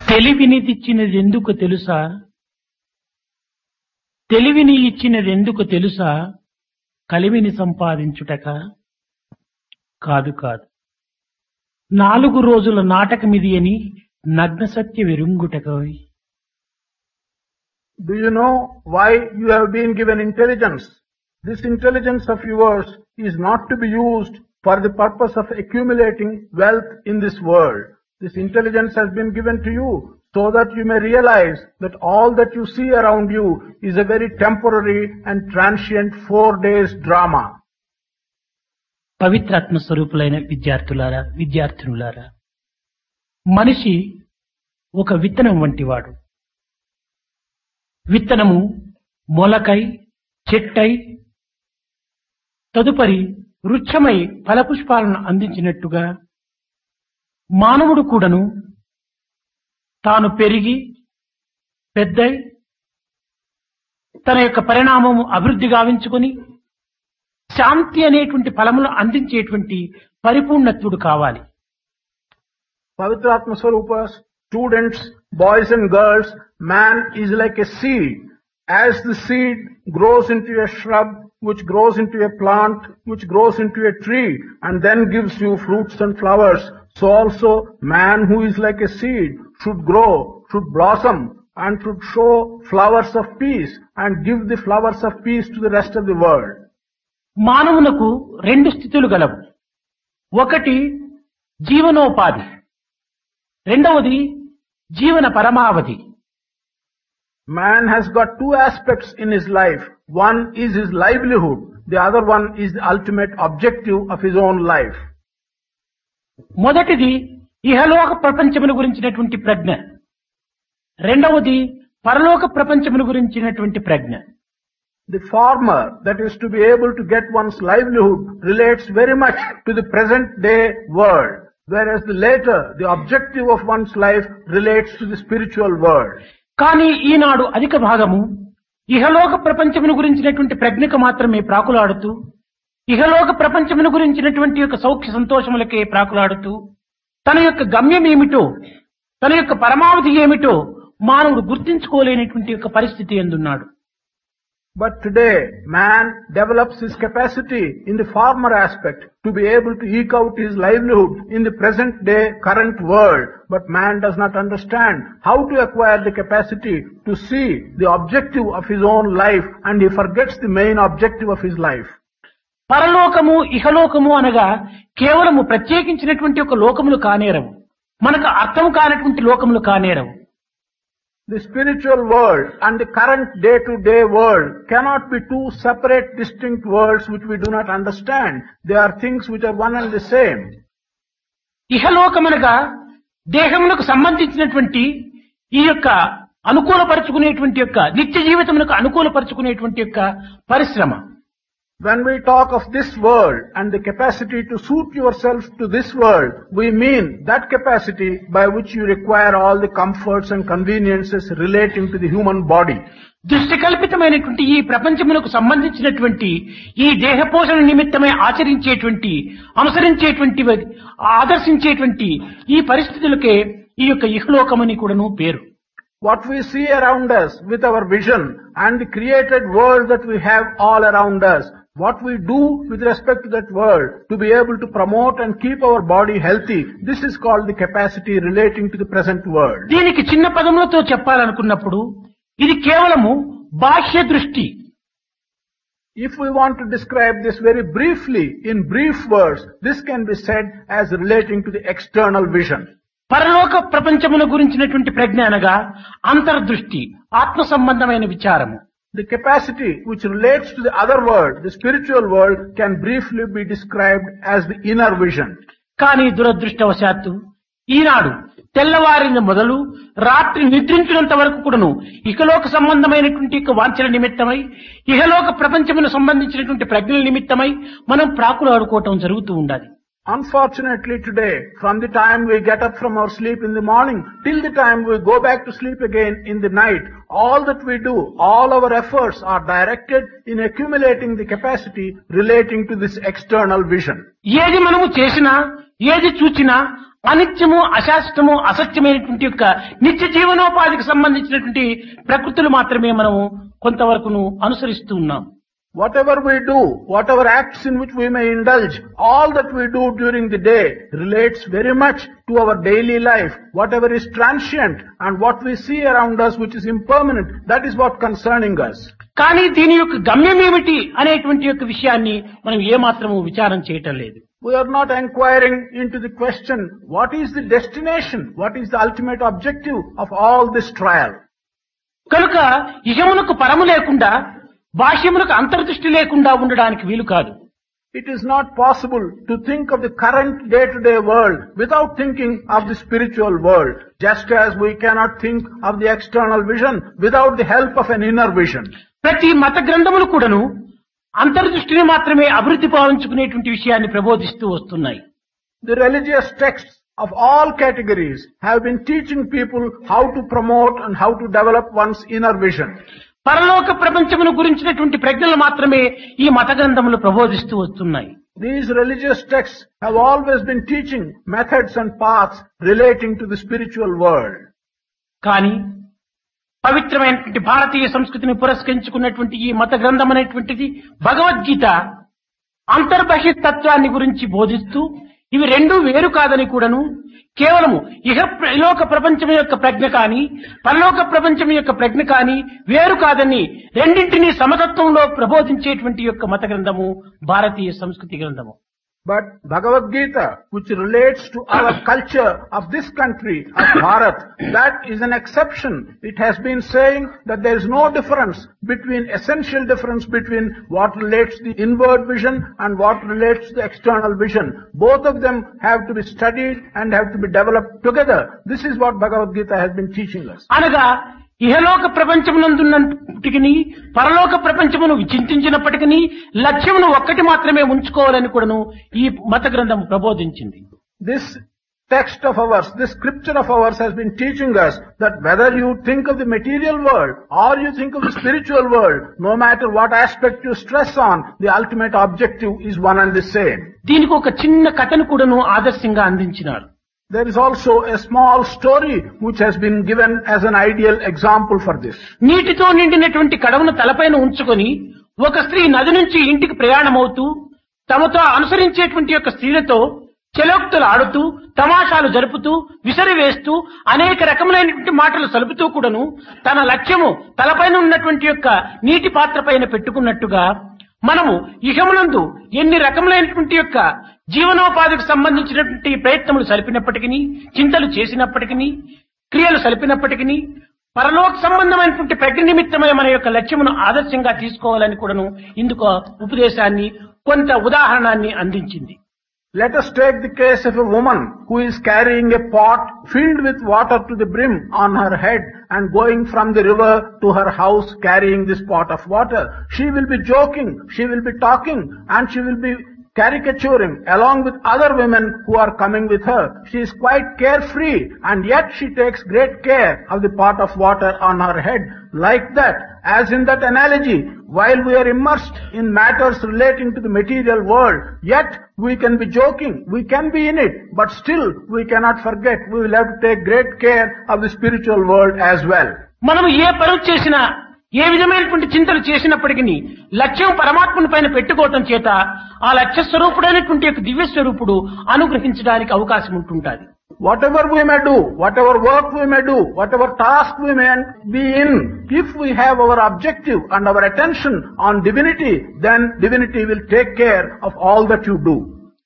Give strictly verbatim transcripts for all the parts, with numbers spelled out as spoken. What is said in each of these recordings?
తెలివిని ఇచ్చినది ఎందుకు తెలుసా? తెలివిని ఇచ్చినది ఎందుకు తెలుసా? కలివిని సంపాదించుటక కాదు కాదు. నాలుగు రోజుల నాటకమిది అని నగ్న సత్య విరుంగుటకై. Do you know why you have been given intelligence? This intelligence of yours is not to be used for the purpose of accumulating wealth in this world. This intelligence has been given to you so that you may realize that all that you see around you is a very temporary and transient four days drama. పవిత్రాత్మ స్వరూపులైన విద్యార్థులారా, విద్యార్థినులారా, మనిషి ఒక విత్తనం వంటివాడు. విత్తనము మొలకై, చెట్టై, తదుపరి వృక్షమై ఫలపుష్పాలను అందించినట్టుగా మానవుడు కూడాను తాను పెరిగి పెద్దై తన యొక్క పరిణామము అభివృద్ధి గావించుకొని శాంతి అనేటువంటి ఫలములు అందించేటువంటి పరిపూర్ణత్వుడు కావాలి. Pavitratma Swarupas, students, boys and girls, man is like a seed. As the seed grows into a shrub, which grows into a plant, which grows into a tree, and then gives you fruits and flowers, so also man who is like a seed should grow, should blossom, and should show flowers of peace, and give the flowers of peace to the rest of the world. మానవునకు రెండు స్థితులు గలవు. ఒకటి జీవనోపాధి, రెండవది జీవన పరమావధి. Man has got two aspects in his life. One is his livelihood. The other one is the ultimate objective of his own life. మొదటిది ఇహలోక ప్రపంచమును గురించినటువంటి ప్రజ్ఞ, రెండవది పరలోక ప్రపంచమును గురించినటువంటి ప్రజ్ఞ. The former, that is to be able to get one's livelihood, relates very much to the present day world, whereas the later, the objective of one's life relates to the spiritual world. కానీ ఈనాడు అధిక భాగము ఇహలోక ప్రపంచమును గురించినటువంటి ప్రజ్ఞకు మాత్రమే ప్రాకులాడుతూ, ఇహలోక ప్రపంచమును గురించినటువంటి యొక్క సౌఖ్య సంతోషములకే ప్రాకులాడుతూ, తన యొక్క గమ్యం ఏమిటో, తన యొక్క పరమావధి ఏమిటో మానవుడు గుర్తించుకోలేనటువంటి యొక్క పరిస్థితి ఎందున్నాడు. But today, man develops his capacity in the former aspect to be able to eke out his livelihood in the present day, current world. But man does not understand how to acquire the capacity to see the objective of his own life, and he forgets the main objective of his life. పరలోకము ఇహలోకము అనగా కేవలము ప్రత్యేకించినటువంటి ఒక లోకములు కానేరవు, మనకు అర్థం కానటువంటి లోకములు కానేరవు. The spiritual world and the current day-to-day world cannot be two separate, distinct worlds which we do not understand. They are things which are one and the same. ఇహలోకమనగా దేహమునకు సంబంధించినటువంటి ఈ యొక్క అనుకూలపరుచుకునేటువంటి యొక్క నిత్య జీవితమునకు అనుకూలపరుచుకునేటువంటి యొక్క పరిశ్రమ. When we talk of this world and the capacity to suit yourself to this world, we mean that capacity by which you require all the comforts and conveniences relating to the human body. దృష్టి కల్పితమైనటువంటి ఈ ప్రపంచమునకు సంబంధించినటువంటి ఈ దేహ పోషణ నిమిత్తమై ఆచరించేటువంటి, అనుసరించేటువంటి, ఆదర్శించేటువంటి ఈ పరిస్థితులకే ఈ యొక్క ఇహలోకమని కూడాను పేరు. What we see around us with our vision and the created world that we have all around us, what we do with respect to that world to be able to promote and keep our body healthy, this is called the capacity relating to the present world. దీనికి చిన్న పదములతో చెప్పాలనుకున్నప్పుడు ఇది కేవలము బాహ్య దృష్టి. If we want to describe this very briefly in brief words, this can be said as relating to the external vision. పరలోక ప్రపంచముల గురించినటువంటి ప్రజ్ఞ అనగా అంతర్దృష్టి, ఆత్మ సంబంధమైన విచారము. The capacity which relates to the other world, the spiritual world, can briefly be described as the inner vision. కానీ దురదృష్టవశాత్తు ఈనాడు తెల్లవారిన మొదలు రాత్రి నిద్రించినంత వరకు కూడాను ఇహలోక సంబంధమైనటువంటి యొక్క వాంఛల నిమిత్తమై, ఇహలోక ప్రపంచమును సంబంధించినటువంటి ప్రజ్ఞల నిమిత్తమై మనం ప్రాకులాడుకోవటం జరుగుతూ ఉండాలి. Unfortunately today, from the time we get up from our sleep in the morning till the time we go back to sleep again in the night, all that we do, all our efforts are directed in accumulating the capacity relating to this external vision. ఏది మనము చేసినా, ఏది చూచినా అనిత్యము, అశాశ్వతము, అసత్యమైనటువంటి యొక్క నిత్య జీవనోపాధికి సంబంధించినటువంటి ప్రకృతులు మాత్రమే మనము కొంతవరకును అనుసరిస్తూ ఉన్నాం. Whatever we do, whatever acts in which we may indulge, all that we do during the day relates very much to our daily life. Whatever is transient and what we see around us which is impermanent, that is what concerning us. కానీ దీని యొక్క గమ్యం ఏమిటి అనేటువంటి యొక్క విషయాన్ని మనం ఏమాత్రము విచారం చేయటం లేదు. We are not inquiring into the question, what is the destination, what is the ultimate objective of all this trial. కనుక ఇహమునకు పరము లేకుండా బాహ్యమునకు అంతర్దృష్టి లేకుండా ఉండడానికి వీలు కాదు. It is not possible to think of the current day-to-day world without thinking of the spiritual world, just as we cannot think of the external vision without the help of an inner vision. ప్రతి మత గ్రంథములు కూడాను అంతర్దృష్టిని మాత్రమే అభివృద్ధి పాలించుకునేటువంటి విషయాన్ని ప్రబోధిస్తూ వస్తున్నాయి. The religious texts of all categories have been teaching people how to promote and how to develop one's inner vision. పరలోక ప్రపంచమును గురించినటువంటి ప్రజ్ఞలు మాత్రమే ఈ మత గ్రంథములు ప్రబోధిస్తూ వస్తున్నాయి. These religious texts have always been teaching methods and paths relating to the spiritual world. కానీ పవిత్రమైనటువంటి భారతీయ సంస్కృతిని పురస్కరించుకున్నటువంటి ఈ మత గ్రంథం అనేటువంటిది భగవద్గీత అంతర్బహిర్ తత్వాన్ని గురించి బోధిస్తూ ఇవి రెండూ వేరు కాదని కూడాను కేవలము ఇహ లోక ప్రపంచం యొక్క ప్రజ్ఞ కానీ పరలోక ప్రపంచం యొక్క ప్రజ్ఞ కానీ వేరు కాదని రెండింటినీ సమతత్వంలో ప్రబోధించేటువంటి యొక్క మత గ్రంథము భారతీయ సంస్కృతి గ్రంథము. But Bhagavad Gita, which relates to our culture of this country, of Bharat, that is an exception. It has been saying that there is no difference between, essential difference between what relates to the inward vision and what relates to the external vision. Both of them have to be studied and have to be developed together. This is what Bhagavad Gita has been teaching us. అనగా ఇహలోక ప్రపంచమునందున్నప్పటికీ పరలోక ప్రపంచమును చింతించినప్పటికీ లక్ష్యమును ఒక్కటి మాత్రమే ఉంచుకోవాలని కూడాను ఈ మత గ్రంథం ప్రబోధించింది. This text of ours, this scripture of ours has been teaching us that whether you think of the material world or you think of the spiritual world, no matter what aspect you stress on, the ultimate objective is one and the same. దీనికి ఒక చిన్న కథను కూడాను ఆదర్శంగా అందించినారు. There is also a small story which has been given as an ideal example for this. నీటితో నిండినటువంటి కడవను తలపైన ఉంచుకొని ఒక స్త్రీ నది నుంచి ఇంటికి ప్రయాణమవుతూ తమతో అనుసరించేటువంటి యొక్క స్త్రీలతో చెలోక్తులు ఆడుతూ తమాషాలు జరుపుతూ విసిరివేస్తూ అనేక రకములైనటువంటి మాటలు సలుపుతూ కూడాను తన లక్ష్యము తలపైన ఉన్నటువంటి యొక్క నీటి పాత్ర పైన పెట్టుకున్నట్టుగా మనము ఇహమునందు ఎన్ని రకములైనటువంటి యొక్క జీవనోపాధికి సంబంధించినటువంటి ప్రయత్నములు సలిపినప్పటికీ చింతలు చేసినప్పటికీ క్రియలు సలిపినప్పటికీ పరలోక సంబంధమైనటువంటి ప్రజ్ఞ నిమిత్తమై మన యొక్క లక్ష్యమును ఆదర్శంగా తీసుకోవాలని కూడాను ఇందుకు ఉపదేశాన్ని కొంత ఉదాహరణాన్ని అందించింది. Let us take the case of a woman who is carrying a pot filled with water to the brim on her head and going from the river to her house carrying this pot of water. She will be joking, she will be talking, and she will be caricaturing along with other women who are coming with her. She is quite carefree and yet she takes great care of the pot of water on her head. Like that, as in that analogy, while we are immersed in matters relating to the material world, yet we can be joking, we can be in it, but still we cannot forget, we will have to take great care of the spiritual world as well. మనం ఏ పనులు చేసినా ఏ విధమైనటువంటి చింతలు చేసినప్పటికీ లక్ష్యం పరమాత్మని పైన పెట్టుకోవటం చేత ఆ లక్ష్య స్వరూపుడైనటువంటి యొక్క దివ్య స్వరూపుడు అనుగ్రహించడానికి అవకాశం ఉంటుంటుంది. Whatever we may do, whatever work we may do, whatever task we may be in, if we have our objective and our attention on divinity, then divinity will take care of all that you do.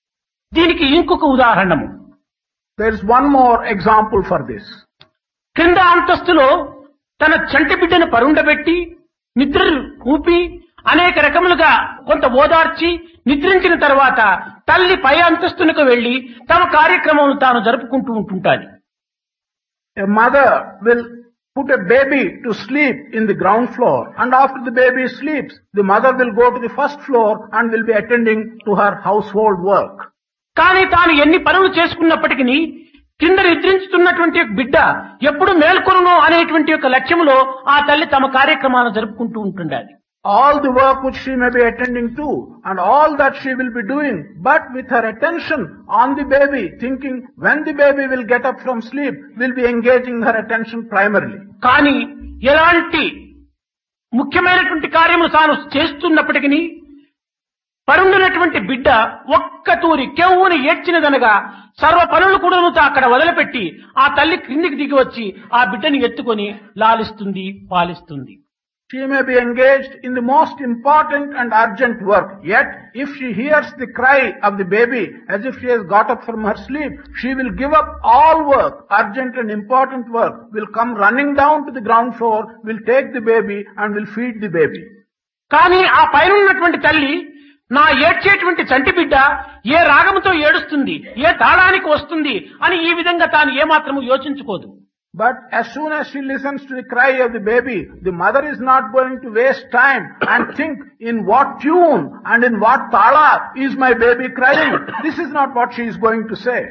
దీనికి ఇంకొక ఉదాహరణము. There is one more example for this. క్రింద అంతస్తులో తన చంటి బిడ్డను పరుండబెట్టి నిద్ర కూపి అనేక రకములుగా కొంత ఓదార్చి నిద్రించిన తర్వాత తల్లి పై అంతస్తునకు వెళ్లి తమ కార్యక్రమం తాను జరుపుకుంటూ ఉంటుంటాది. A mother will put a baby to sleep in the ground floor, and after the baby sleeps, the mother will go to the first floor and will be attending to her household work. కానీ తాను ఎన్ని పనులు చేసుకున్నప్పటికీ కింద నిద్రించుతున్నటువంటి బిడ్డ ఎప్పుడు మేల్కొనును అనేటువంటి యొక్క లక్ష్యంలో ఆ తల్లి తమ కార్యక్రమాలను జరుపుకుంటూ ఉంటుండాలి. all the work which she may be attending to and all that she will be doing, but with her attention on the baby, thinking when the baby will get up from sleep, will be engaging her attention primarily. కానీ ఎలాంటి ముఖ్యమైనటువంటి కార్యములు తాను చేస్తున్నప్పటికీ పరుండినటువంటి బిడ్డ ఒక్క తూరి కెవ్వుని ఏడ్చినదనగా సర్వ పనులు కూడా అక్కడ వదిలిపెట్టి ఆ తల్లి క్రిందికి దిగి వచ్చి ఆ బిడ్డని ఎత్తుకొని లాలిస్తుంది, పాలిస్తుంది. She may be engaged in the most important and urgent work, yet if she hears the cry of the baby as if she has got up from her sleep, she will give up all work, urgent and important work, will come running down to the ground floor, will take the baby and will feed the baby. కానీ ఆ పైన ఉన్నటువంటి తల్లి నా ఏడ్చేటువంటి చంటి బిడ్డ ఏ రాగముతో ఏడుస్తుంది, ఏ తాళానికి వస్తుంది అని ఈ విధంగా తాను ఏమాత్రము యోచించుకోదు. But as soon as she listens to the cry of the baby, the mother is not going to waste time and think in what tune and in what tala is my baby crying. This is not what she is going to say.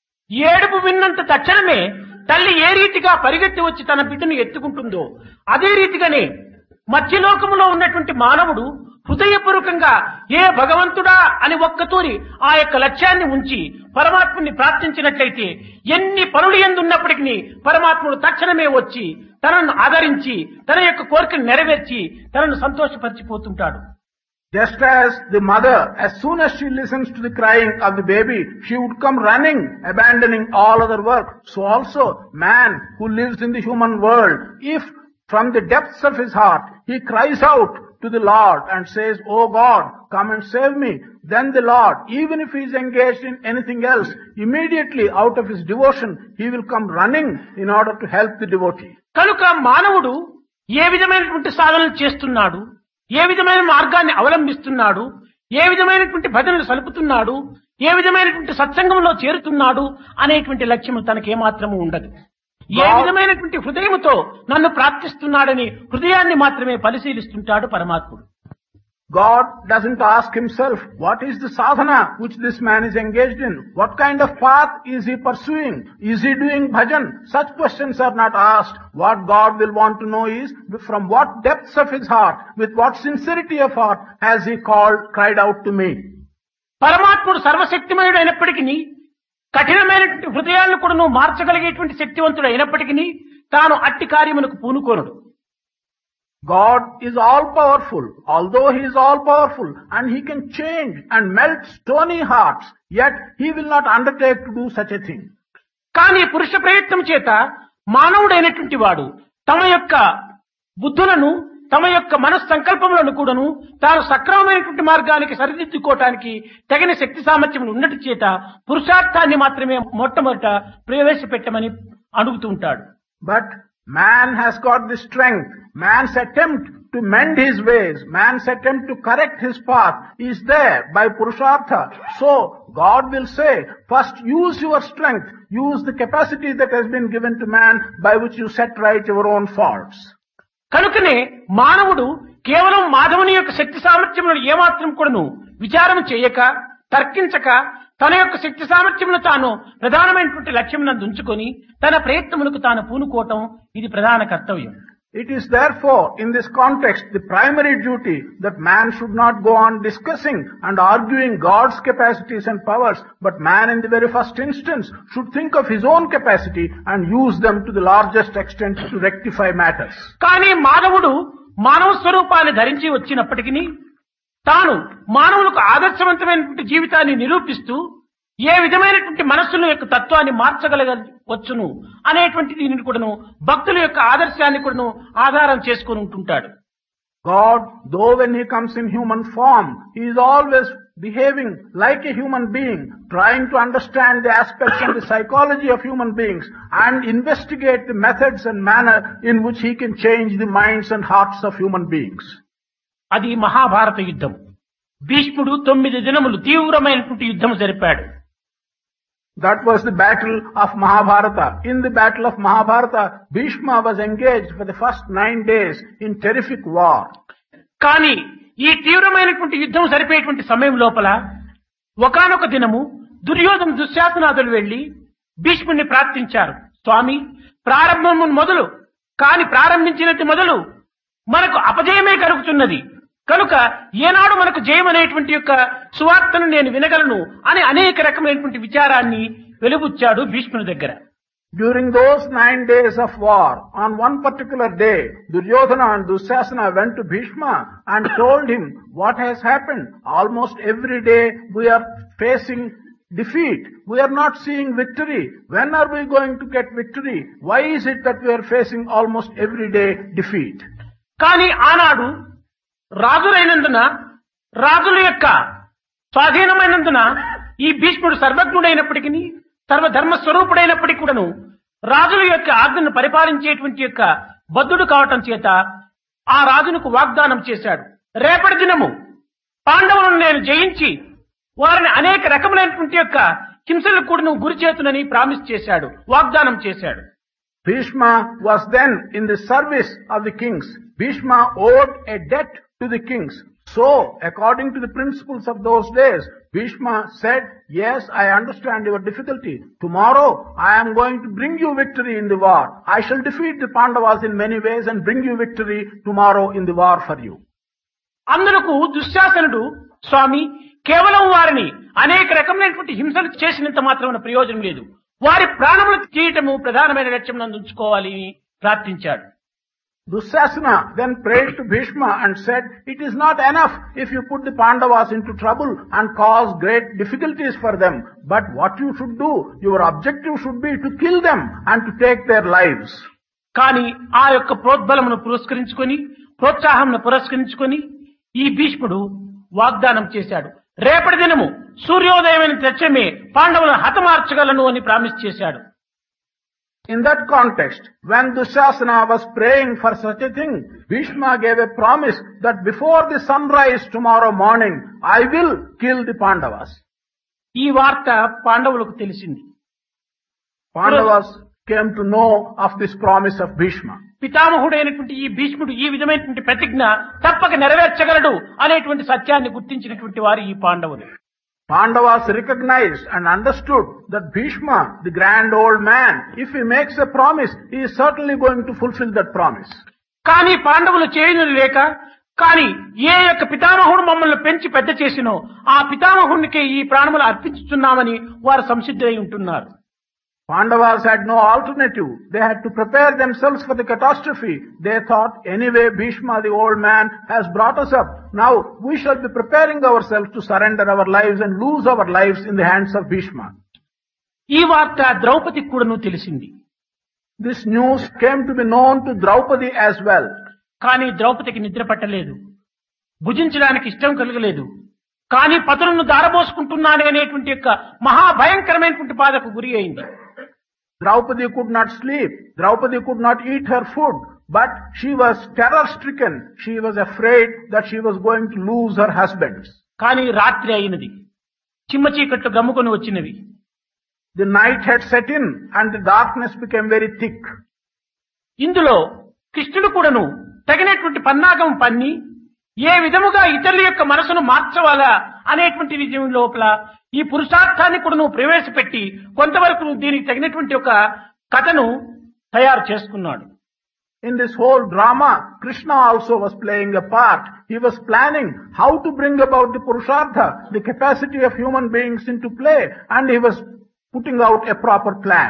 ఏడుపు విన్నంత తక్షణమే తల్లి ఏ రీతిగా పరిగెత్తి వచ్చి తన బిడ్డను ఎత్తుకుంటుందో అదే రీతిగానే మధ్యలోకములో ఉన్నటువంటి మానవుడు హృదయపూర్వకంగా ఏ భగవంతుడా అని ఒక్కతూరి ఆ యొక్క లక్ష్యాన్ని ఉంచి పరమాత్ముని ప్రార్థించినట్లయితే ఎన్ని పనులు ఎందున్నప్పటికీ పరమాత్ముడు తక్షణమే వచ్చి తనను ఆదరించి తన యొక్క కోరికను నెరవేర్చి తనను సంతోషపరిచిపోతుంటాడు. Just as the mother, as soon as she listens to the crying of the baby, she would come running, abandoning all other work. So also man who lives in the human world, if from the depths of his heart he cries out to the Lord and says, "Oh God, come and save me," then the Lord, even if he is engaged in anything else, immediately out of his devotion, he will come running in order to help the devotee. కనుక మానవుడు ఏ విధమైనటువంటి సాధనలు చేస్తున్నాడు, ఏ విధమైన మార్గాన్ని అవలంబిస్తున్నాడు, ఏ విధమైనటువంటి భజనలు సలుపుతున్నాడు, ఏ విధమైనటువంటి సత్సంగంలో చేరుతున్నాడు అనేటువంటి లక్ష్యం తనకేమాత్రము ఉండదు. ఏ విధమైనటువంటి హృదయముతో నన్ను ప్రార్థిస్తున్నాడని హృదయాన్ని మాత్రమే పరిశీలిస్తుంటాడు పరమాత్ముడు. God doesn't ask himself, what is the sadhana which this man is engaged in? What kind of path is he pursuing? Is he doing bhajan? Such questions are not asked. What God will want to know is, from what depths of his heart, with what sincerity of heart has he called, cried out to me? పరమాత్ముడు సర్వశక్తిమయుడు అయినప్పటికీ కఠినమైనటువంటి హృదయాలను కూడా నువ్వు మార్చగలిగేటువంటి శక్తివంతుడు అయినప్పటికీ తాను అట్టి కార్యమునకు పూనుకోనుడు. God is all powerful, although he is all powerful and he can change and melt stony hearts, yet he will not undertake to do such a thing. కానీ పురుష ప్రయత్నం చేత మానవుడైనటువంటి వాడు తమ యొక్క బుద్ధులను తమ యొక్క మనస్సంకల్పములను కూడాను తాను సక్రమమైనటువంటి మార్గానికి సరిదిద్దుకోవటానికి తగిన శక్తి సామర్థ్యం ఉన్నట్టు చేత పురుషార్థాన్ని మాత్రమే మొట్టమొదట ప్రవేశపెట్టమని అడుగుతూ ఉంటాడు. But man has got the strength. Man's attempt to mend his ways, man's attempt to correct his path is there by Purushartha. So God will say, first use your strength, use the capacity that has been given to man by which you set right your own faults. కనుకనే మానవుడు కేవలం మాధవుని యొక్క శక్తి సామర్థ్యములను ఏమాత్రం కూడాను విచారం చేయక తర్కించక తన యొక్క శక్తి సామర్థ్యమును తాను ప్రధానమైనటువంటి లక్ష్యమునందు ఉంచుకొని తన ప్రయత్నములకు తాను పూనుకోవటం ఇది ప్రధాన కర్తవ్యం. It is therefore in this context the primary duty that man should not go on discussing and arguing God's capacities and powers, but man in the very first instance should think of his own capacity and use them to the largest extent to rectify matters. కానీ మానవుడు మానవ స్వరూపాన్ని ధరించి వచ్చినప్పటికీ తాను మానవులకు ఆదర్శవంతమైనటువంటి జీవితాన్ని నిరూపిస్తూ ఏ విధమైనటువంటి మనస్సుల యొక్క తత్వాన్ని మార్చగలగవచ్చును అనేటువంటి దీనిని కూడాను భక్తుల యొక్క ఆదర్శాన్ని కూడాను ఆధారం చేసుకుని ఉంటుంటాడు. God, though when he comes in human form, he is always behaving like a human being, trying to understand the aspects and the psychology of human beings and investigate the methods and manner in which he can change the minds and hearts of human beings. అది మహాభారత యుద్ధం. భీష్ముడు తొమ్మిది దినములు తీవ్రమైనటువంటి యుద్ధం జరిపాడు. That was the battle of Mahabharata. In the battle of Mahabharata, Bhishma was engaged for the first nine days in terrific war. కానీ ఈ తీవ్రమైనటువంటి యుద్ధం జరిపేటువంటి సమయం లోపల ఒకానొక దినము దుర్యోధన దుశ్శాసనాదులు వెళ్లి భీష్ముడిని ప్రార్థించారు. స్వామి, ప్రారంభము మొదలు కాని ప్రారంభించినట్టు మొదలు మనకు అపజయమే కలుగుతున్నది. కనుక ఏనాడు మనకు జయం అనేటువంటి యొక్క సువార్తను నేను వినగలను అని అనేక రకమైనటువంటి విచారాన్ని వెలుబుచ్చాడు భీష్ముని దగ్గర. During those nine days of war, on one particular day, Duryodhana and Dusyasana went to Bhishma and told him what has happened. Almost every day we are facing defeat. We are not seeing victory. When are we going to get victory? Why is it that we are facing almost every day defeat? కానీ ఆనాడు రాజులైనందున రాజుల యొక్క స్వాధీనమైనందున ఈ భీష్ముడు సర్వజ్ఞుడైనప్పటికీ సర్వధర్మ స్వరూపుడైనప్పటికీ కూడాను రాజుల యొక్క ఆజ్ఞను పరిపాలించేటువంటి యొక్క బద్ధుడు కావటం చేత ఆ రాజునకు వాగ్దానం చేశాడు. రేపటి దినము పాండవులను నేను జయించి వారిని అనేక రకములైనటువంటి యొక్క హింసలకు కూడాను గురి చేతునని ప్రామిస్ చేశాడు, వాగ్దానం చేశాడు. Bhishma was then in the service of the kings. Bhishma owed a debt to the kings. So, according to the principles of those days, Bhishma said, yes, I understand your difficulty. Tomorrow, I am going to bring you victory in the war. I shall defeat the Pandavas in many ways and bring you victory tomorrow in the war for you. అందులకు దుశ్శాసనుడు, స్వామి, కేవలం వారిని అనేక రకమైనటువంటి హింసలు చేసినంత మాత్రమే ప్రయోజనం లేదు, వారి ప్రాణములు తీయటము ప్రధానమైన లక్ష్యం నందు ఉంచుకోవాలి ప్రార్థించాడు. Dusyasana then prayed to Bhishma and said, it is not enough if you put the Pandavas into trouble and cause great difficulties for them. But what you should do, your objective should be to kill them and to take their lives. కానీ ఆ యొక్క ప్రోద్బలమును పురస్కరించుకొని ప్రోత్సాహమును పురస్కరించుకొని ఈ భీష్ముడు వాగ్దానం చేశాడు. రేపటి దినము సూర్యోదయమైన తక్షణమే పాండవులను హతమార్చగలను అని ప్రామిస్ చేశాడు. In that context, when Dushasana was praying for such a thing, Bhishma gave a promise that before the sunrise tomorrow morning, I will kill the Pandavas. ఈ వార్త పాండవులకు తెలిసింది. Pandavas came to know of this promise of Bhishma. పితామహుడైనటువంటి ఈ భీష్ముడు ఈ విధమైనటువంటి ప్రతిజ్ఞ తప్పక నెరవేర్చగలడు అనేటువంటి సత్యాన్ని గుర్తించినటువంటి వారు ఈ పాండవులు. Pandavas recognized and understood that Bhishma, the grand old man, if he makes a promise, he is certainly going to fulfill that promise. కానీ పాండవులు చేయను లేక, కానీ ఏ యొక్క పితామహుడు మమ్మల్ని పెంచి పెద్ద చేసినో ఆ పితామహునికి ఈ ప్రాణములు అర్పించుతున్నామని వారు సంసిద్ధులై ఉంటున్నారు. Pandavas had no alternative. They had to prepare themselves for the catastrophe. They thought, anyway, Bhishma, the old man, has brought us up. Now, we shall be preparing ourselves to surrender our lives and lose our lives in the hands of Bhishma. ఈ వార్త ద్రౌపదికి కూడాను తెలిసింది. This news came to be known to Draupadi as well. కానీ ద్రౌపదికి నిద్ర పట్టలేదు, భుజించడానికి ఇష్టం కలగలేదు. కానీ పతులను దారబోసుకుంటున్నానే అనేటువంటి యొక్క మహాభయంకరమైనటువంటి బాధకు గురి అయింది. Draupadi could not sleep. Draupadi could not eat her food. But she was terror-stricken. She was afraid that she was going to lose her husbands. కానీ రాత్రి అయినది, చిమ్మ చీకట్లు గమ్ముకొని వచ్చినవి. The night had set in and the darkness became very thick. ఇందులో కృష్ణుడు కూడాను తగినటువంటి పన్నాగం పన్ని ఏ విధముగా ఇతరుల యొక్క మనసును మార్చవాలా అనేటువంటి విజయం లోపల ఈ పురుషార్థాన్ని కూడా నువ్వు ప్రవేశపెట్టి కొంతవరకు దీనికి తగినటువంటి ఒక కథను తయారు చేసుకున్నాడు. In this whole drama, Krishna also was playing a part. He was planning how to bring about the Purushartha, the capacity of human beings into play, and he was putting out a proper plan.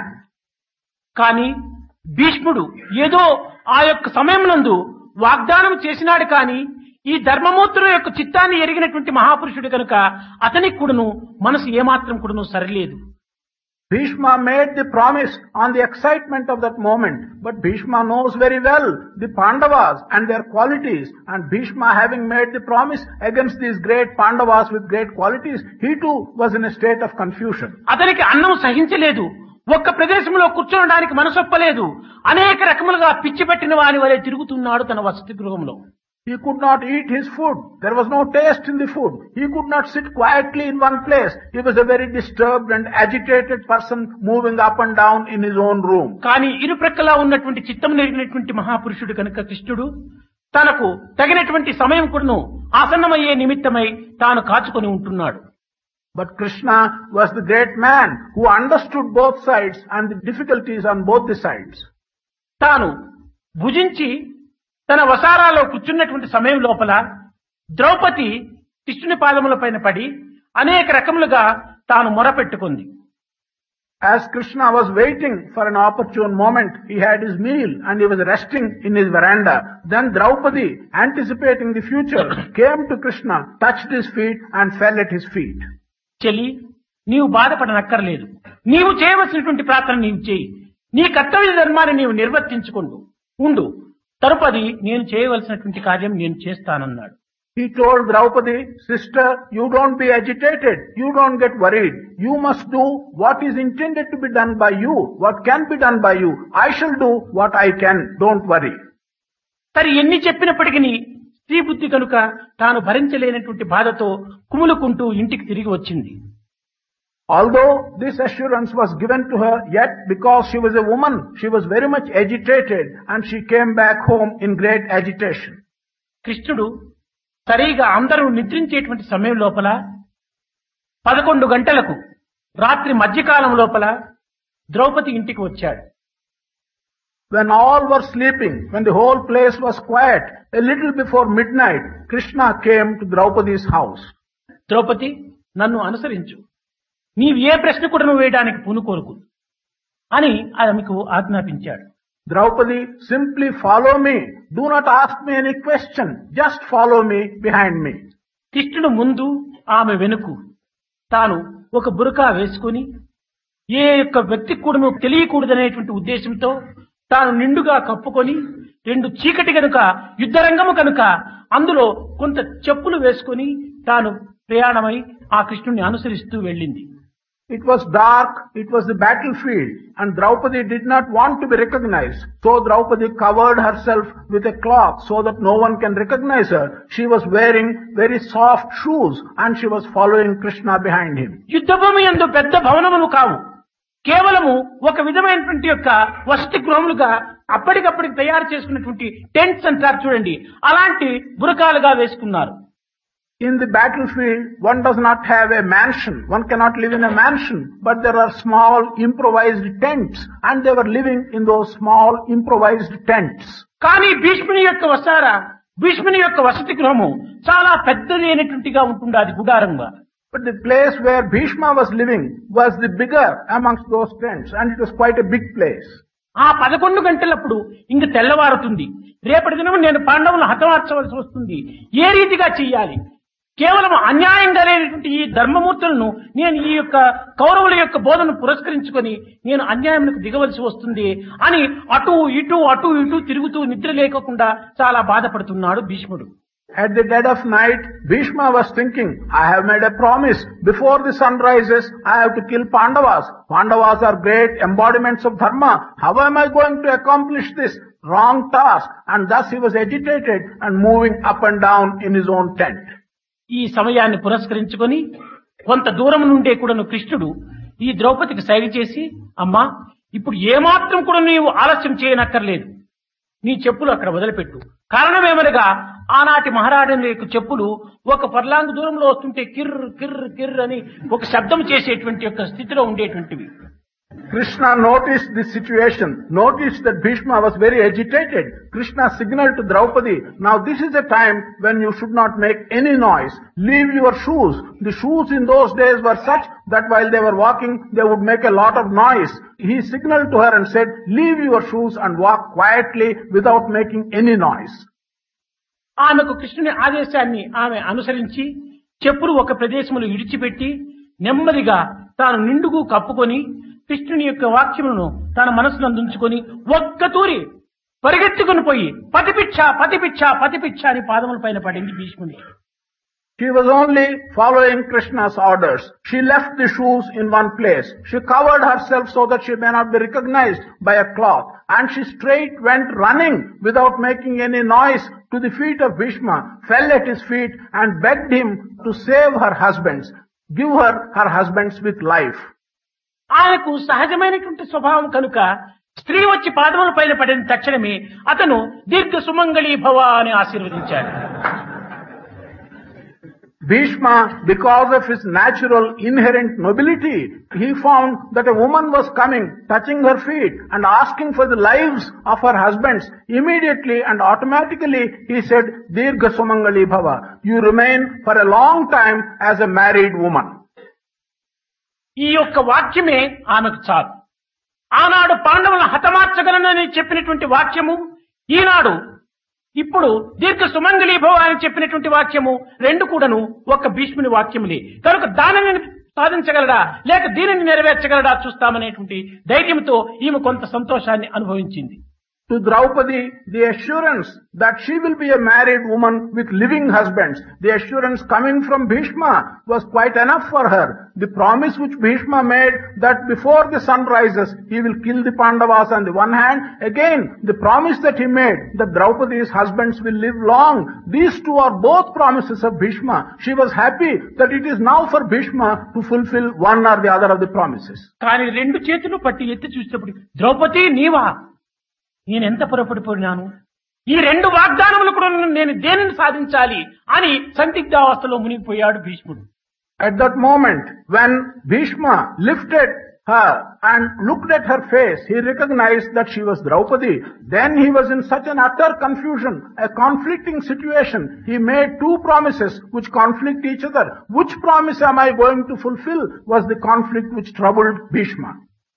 కానీ భీష్ముడు ఏదో ఆ యొక్క సమయమునందు వాగ్దానం చేసినాడు, కానీ ఈ ధర్మమూర్తుల యొక్క చిత్తాన్ని ఎరిగినటువంటి మహాపురుషుడు కనుక అతనికి కూడాను మనసు ఏమాత్రం కూడాను సరిలేదు. Bhishma made the promise on the excitement of that moment, but Bhishma knows very well the Pandavas and their qualities, and Bhishma having made the promise against these great Pandavas with great qualities, he too was in a state of confusion. అతనికి అన్నం సహించలేదు, ఒక్క ప్రదేశంలో కూర్చోడానికి మనసొప్పలేదు, అనేక రకములుగా పిచ్చి పెట్టిన వాని వలె తిరుగుతున్నాడు తన వసతి గృహంలో. He could not eat his food. There was no taste in the food. He could not sit quietly in one place. He was a very disturbed and agitated person moving up and down in his own room. కానీ ఇరుప్రక్కలా ఉన్నటువంటి చిత్తం నెరిగినటువంటి మహాపురుషుడు కనుక కృష్ణుడు తనకు తగినటువంటి సమయం కూడాను ఆసన్నమయ్యే నిమిత్తమై తాను కాచుకొని ఉంటున్నాడు. But Krishna was the great man who understood both sides and the difficulties on both the sides. తాను భుజించి తన వసారాలో కూర్చున్నటువంటి సమయం లోపల ద్రౌపది కృష్ణుని పాదముల పైన పడి అనేక రకములుగా తాను మొరపెట్టుకుంది. As Krishna was waiting for an opportune moment, he had his meal and he was resting in his veranda. Then Draupadi, anticipating the future, came to Krishna, touched his feet and fell at his feet. చెలి, నీవు బాధపడనక్కర్లేదు. నీవు చేయవలసినటువంటి ప్రార్థన నీవు చేయి. నీ కర్తవ్య ధర్మాన్ని నీవు నిర్వర్తించుకుంటూ ఉండు. తరుపది నేను చేయవలసినటువంటి కార్యం నేను చేస్తానన్నాడు. He told Draupadi, sister, you don't be agitated. You don't get worried. You must do what is intended to be done by you. What can be done by you. I shall do what I can. Don't worry. సరి ఎన్ని చెప్పినప్పటికీ స్త్రీ బుద్ధి కనుక తాను భరించలేనటువంటి బాధతో కుములుకుంటూ ఇంటికి తిరిగి వచ్చింది. Although this assurance was given to her, yet because she was a woman, she was very much agitated and she came back home in great agitation. కృష్ణుడు సరిగా అందరూ నిద్రించేటువంటి సమయం లోపల పదకొండు గంటలకు రాత్రి మధ్యకాలం లోపల ద్రౌపది ఇంటికి వచ్చాడు. When all were sleeping, when the whole place was quiet, a little before midnight, Krishna came to Draupadi's house. Draupadi, నన్ను అనుసరించు. నీవు ఏ ప్రశ్న కూడా నువ్వు వేయడానికి పూనుకోరుకు అని ఆమెకు ఆజ్ఞాపించాడు. Draupadi, simply follow me. Do not ask me any question. Just follow me behind me. కృష్ణుడు ముందు, ఆమె వెనుకు తాను ఒక బురకా వేసుకుని ఏ యొక్క వ్యక్తికి కూడా తెలియకూడదనేటువంటి ఉద్దేశంతో తాను నిండుగా కప్పుకొని రెండు చీకటి కనుక యుద్ధరంగము కనుక అందులో కొంత చెప్పులు వేసుకుని తాను ప్రయాణమై ఆ కృష్ణుడిని అనుసరిస్తూ వెళ్ళింది. It was dark, it was the battlefield, and Draupadi did not want to be recognized. So Draupadi covered herself with a cloth so that no one can recognize her. She was wearing very soft shoes and she was following Krishna behind him. యుద్ధభూమి యందు పెద్ద భవనములు కావు, కేవలము ఒక విధమైనటువంటి యొక్క వసతి గృహములుగా అప్పటికప్పటికి తయారు చేసుకున్నటువంటి టెంట్స్ అంటారు చూడండి, అలాంటి బురకాలుగా వేసుకున్నారు. In the battlefield, one does not have a mansion. One cannot live in a mansion. But there are small improvised tents. And they were living in those small improvised tents. కానీ భీష్ముని యొక్క వసార, భీష్ముని యొక్క వసతి గృహము చాలా పెద్దది అయినటువంటిగా ఉంటుంది, అది గుడారంగా. But the place where Bhishma was living was the bigger amongst those tents. And it was quite a big place. ఆ పదకొండు గంటలప్పుడు ఇంక తెల్లవారుతుంది. రేపటి దినం నేను పాండవులను హతమార్చవలసి వస్తుంది. ఏ రీతిగా చెయ్యాలి? కేవలం అన్యాయంగా లేనటువంటి ఈ ధర్మమూర్తులను నేను ఈ యొక్క కౌరవుల యొక్క బోధను పురస్కరించుకొని నేను అన్యాయంకు దిగవలసి వస్తుంది అని అటు ఇటు అటు ఇటు తిరుగుతూ నిద్ర లేకుండా చాలా బాధపడుతున్నాడు భీష్ముడు. At the dead of night, Bhishma was thinking, I have made a promise. Before the sun rises, I have to kill Pandavas. Pandavas are great embodiments of dharma. How am I going to accomplish this wrong task? And thus he was agitated and moving up and down in his own tent. ఈ సమయాన్ని పురస్కరించుకొని కొంత దూరం నుండే కూడాను కృష్ణుడు ఈ ద్రౌపదికి సైగ చేసి, అమ్మా, ఇప్పుడు ఏమాత్రం కూడా నీవు ఆలస్యం చేయనక్కర్లేదు. నీ చెప్పులు అక్కడ వదిలిపెట్టు. కారణమేమనగా ఆనాటి మహారాజుల యొక్క చెప్పులు ఒక పర్లాంగు దూరంలో వస్తుంటే కిర్ర కిర్ర కిర్ర అని ఒక శబ్దం చేసేటువంటి యొక్క స్థితిలో ఉండేటువంటివి. Krishna noticed this situation, noticed that Bhishma was very agitated. Krishna signaled to Draupadi, now this is a time when you should not make any noise. Leave your shoes. The shoes in those days were such that while they were walking, they would make a lot of noise. He signaled to her and said, leave your shoes and walk quietly without making any noise. ఆమెకు కృష్ణుని ఆదేశాన్ని ఆమె అనుసరించి చెప్పులు ఒక ప్రదేశంలో విడిచిపెట్టి నెమ్మదిగా తాను నిండుగు కప్పుకొని కృష్ణుని యొక్క వాక్యములను తన మనసును ఉంచుకొని ఒక్కతూరి పరిగెత్తుకుని పోయి పతిపిచ్చ పతిపిచ్చ పతిపిచ్చ అని పాదముల పైన పడింది భీష్ముని. She was only following Krishna's orders. She left the shoes in one place. She covered herself so that she may not be recognized by a cloth. And she straight went running without making any noise to the feet of Bhishma, fell at his feet and begged him to save her husbands, give her her husbands with life. ఆయనకు సహజమైనటువంటి స్వభావం కనుక స్త్రీ వచ్చి పాదముల పైన పడిన తక్షణమే అతను దీర్ఘ సుమంగళీ భవ అని ఆశీర్వదించాడు. Bhishma, because of his natural inherent nobility, he found that a woman was coming, touching her feet and asking for the lives of her husbands. Immediately and automatically he said, Dirgha Sumangali Bhava, you remain for a long time as a married woman. ఈ యొక్క వాక్యమే ఆమెకు చాలు. ఆనాడు పాండవులను హతమార్చగలనని చెప్పినటువంటి వాక్యము, ఈనాడు ఇప్పుడు దీర్ఘ సుమంగళీభవ అని చెప్పినటువంటి వాక్యము రెండు కూడాను ఒక భీష్ముని వాక్యములే. కనుక దానిని సాధించగలడా లేక దీనిని నెరవేర్చగలడా చూస్తామనేటువంటి ధైర్యంతో ఈమె కొంత సంతోషాన్ని అనుభవించింది. To Draupadi, the assurance that she will be a married woman with living husbands, the assurance coming from Bhishma was quite enough for her. The promise which Bhishma made that before the sun rises, he will kill the Pandavas on the one hand. Again, the promise that he made that Draupadi's husbands will live long. These two are both promises of Bhishma. She was happy that it is now for Bhishma to fulfill one or the other of the promises. కానీ రెండు చేతులు పట్టి ఎత్తి చూసినప్పుడు ద్రౌపది నీవా, నేనెంత పొరపడిపోయినాను, ఈ రెండు వాగ్దానములు కూడా నేను దేనిని సాధించాలి అని సందిగ్ధావస్థలో మునిగిపోయాడు భీష్ముడు. At that moment, when Bhishma lifted her and looked at her face, he recognized that she was Draupadi. Then he was in such an utter confusion, a conflicting situation. He made two promises which conflict each other. Which promise am I going to fulfill was the conflict which troubled Bhishma.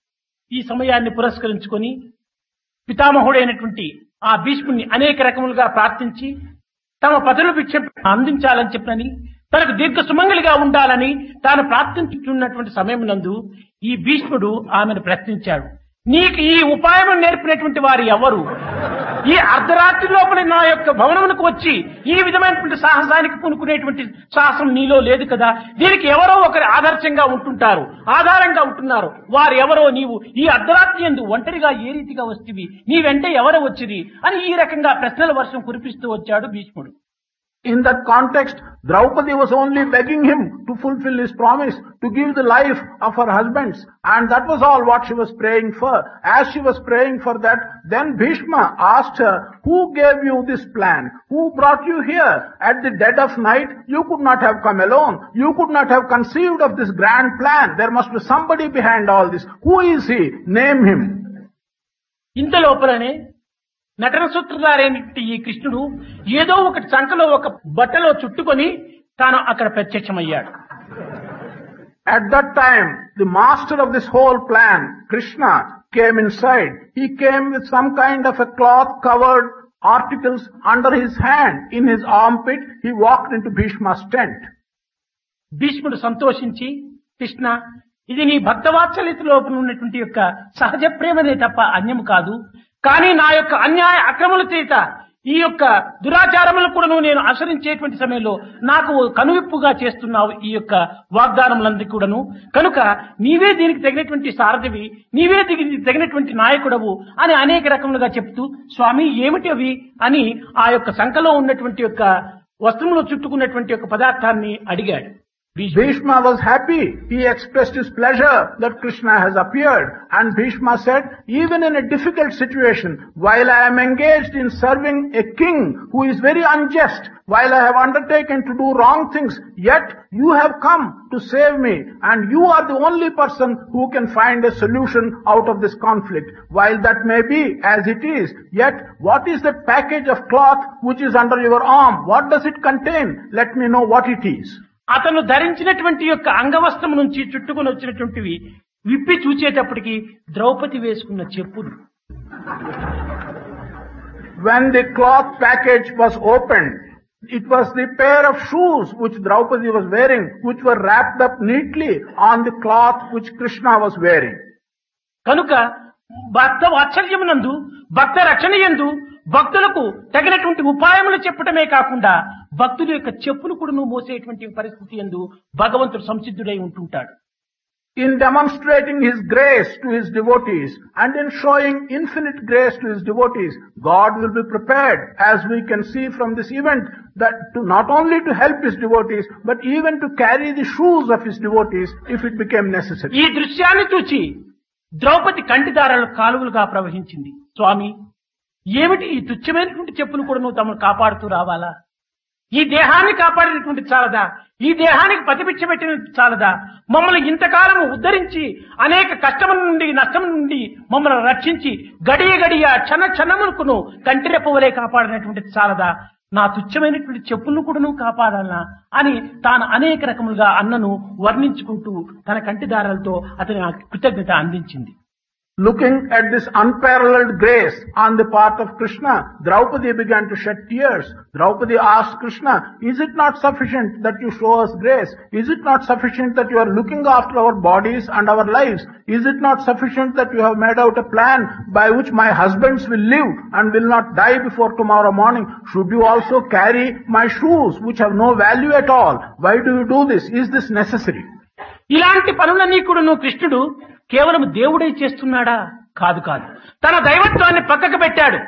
ఈ సమయాన్ని పురస్కరించుకొని పితామహుడైనటువంటి ఆ భీష్ముని అనేక రకములుగా ప్రార్థించి తమ పదవులు భిక్ష అందించాలని చెప్పని, తనకు దీర్ఘ సుమంగళిగా ఉండాలని తాను ప్రార్థించుతున్నటువంటి సమయం నందు ఈ భీష్ముడు ఆమెను ప్రశ్నించాడు. నీకు ఈ ఉపాయం నేర్పినటువంటి వారు ఎవరు? ఈ అర్ధరాత్రి లోపల నా యొక్క భవనమునకు వచ్చి ఈ విధమైనటువంటి సాహసానికి పూనుకునేటువంటి సాహసం నీలో లేదు కదా. దీనికి ఎవరో ఒకరి ఆదర్శంగా ఉంటుంటారు, ఆధారంగా ఉంటున్నారు. వారు ఎవరో నీవు ఈ అర్ధరాత్రి యందు ఒంటరిగా ఏ రీతిగా వస్తేవి, నీ వెంటే ఎవరో వచ్చిరి అని ఈ రకంగా ప్రశ్నల వర్షం కురిపిస్తూ వచ్చాడు భీష్ముడు. In that context, Draupadi was only begging him to fulfill his promise to give the life of her husbands, and that was all what she was praying for. As she was praying for that, then Bhishma asked her, who gave you this plan? Who brought you here? At the dead of night, you could not have come alone. You could not have conceived of this grand plan. There must be somebody behind all this. Who is he? Name him. ఇంత లోపలనే నటన సూత్రధారైనటువంటి ఈ కృష్ణుడు ఏదో ఒక చంకలో ఒక బట్టలో చుట్టుకొని తాను అక్కడ ప్రత్యక్షమయ్యాడు. At that time, the master of this whole plan, Krishna, came inside. He came with some kind of a cloth covered articles under his hand. In his armpit, he walked into Bhishma's tent. భీష్ముడు సంతోషించి, కృష్ణ, ఇది నీ భక్తవాత్సల్యత లోపల ఉన్నటువంటి యొక్క సహజ ప్రేమనే తప్ప అన్యము కాదు. కానీ నా యొక్క అన్యాయ అక్రమల చేత ఈ యొక్క దురాచారములను కూడా నేను అనుసరించేటువంటి సమయంలో నాకు కనువిప్పుగా చేస్తున్నావు ఈ యొక్క వాగ్దానములందరికీ కూడాను. కనుక నీవే దీనికి తగినటువంటి సారథివి, నీవే దీనికి తగినటువంటి నాయకుడవు అని అనేక రకములుగా చెప్తూ, స్వామి ఏమిటి అవి అని ఆ యొక్క సంఖలో ఉన్నటువంటి యొక్క వస్త్రములో చుట్టుకున్నటువంటి యొక్క పదార్థాన్ని అడిగాడు. Bhishma was happy. He expressed his pleasure that Krishna has appeared. And Bhishma said, even in a difficult situation, while I am engaged in serving a king who is very unjust, while I have undertaken to do wrong things, yet you have come to save me, and you are the only person who can find a solution out of this conflict. While that may be as it is, yet what is that package of cloth which is under your arm? What does it contain? Let me know what it is. అతను ధరించినటువంటి యొక్క అంగవస్త్రం నుంచి చుట్టుకుని వచ్చినటువంటివి విప్పి చూచేటప్పటికి ద్రౌపది వేసుకున్న చెప్పులు. When the cloth package was opened, it was the pair of shoes which Draupadi was wearing, which were wrapped up neatly on the cloth which Krishna was wearing. కనుక భక్త వాత్సల్యమునందు, భక్త రక్షణ యందు భక్తులకు తగినటువంటి ఉపాయములు చెప్పటమే కాకుండా భక్తుల యొక్క చెప్పులు కూడా నువ్వు మోసేటువంటి పరిస్థితి యందు భగవంతుడు సంసిద్ధుడై ఉంటుంటాడు. In demonstrating his grace to his devotees and in showing infinite grace to his devotees, God will be prepared, as we can see from this event, that to not only to help his devotees, but even to carry the shoes of his devotees if it became necessary. ఈ దృశ్యాన్ని చూచి ద్రౌపది కంటిదారాలు కాలువలుగా ప్రవహించింది. స్వామి, ఏమిటి ఈ తుచ్చమైనటువంటి చెప్పులు కూడా నువ్వు తమను కాపాడుతూ రావాలా? ఈ దేహాన్ని కాపాడినటువంటి చాలదా, ఈ దేహానికి పతిపిచ్చ పెట్టినట్టు చాలదా, మమ్మల్ని ఇంతకాలం ఉద్ధరించి అనేక కష్టముల నుండి నష్టం నుండి మమ్మల్ని రక్షించి గడియ గడియ క్షణ క్షణములకును కంటిరెప్పవలే కాపాడినటువంటి చాలదా, నా తుచ్చమైనటువంటి చెప్పులను కూడాను కాపాడాలనా అని తాను అనేక రకములుగా అన్నను వర్ణించుకుంటూ తన కంటిదారాలతో అతని ఆ కృతజ్ఞత అందించింది. Looking at this unparalleled grace on the part of Krishna, Draupadi began to shed tears. Draupadi asked Krishna, is it not sufficient that you show us grace? Is it not sufficient that you are looking after our bodies and our lives? Is it not sufficient that you have made out a plan by which my husbands will live and will not die before tomorrow morning? Should you also carry my shoes which have no value at all? Why do you do this? Is this necessary? ఇలాంటి పనులన్నీ కూడాను కృష్ణుడు కేవలం దేవుడే చేస్తున్నాడా? కాదు కాదు. తన దైవత్వాన్ని పక్కకు పెట్టాడు.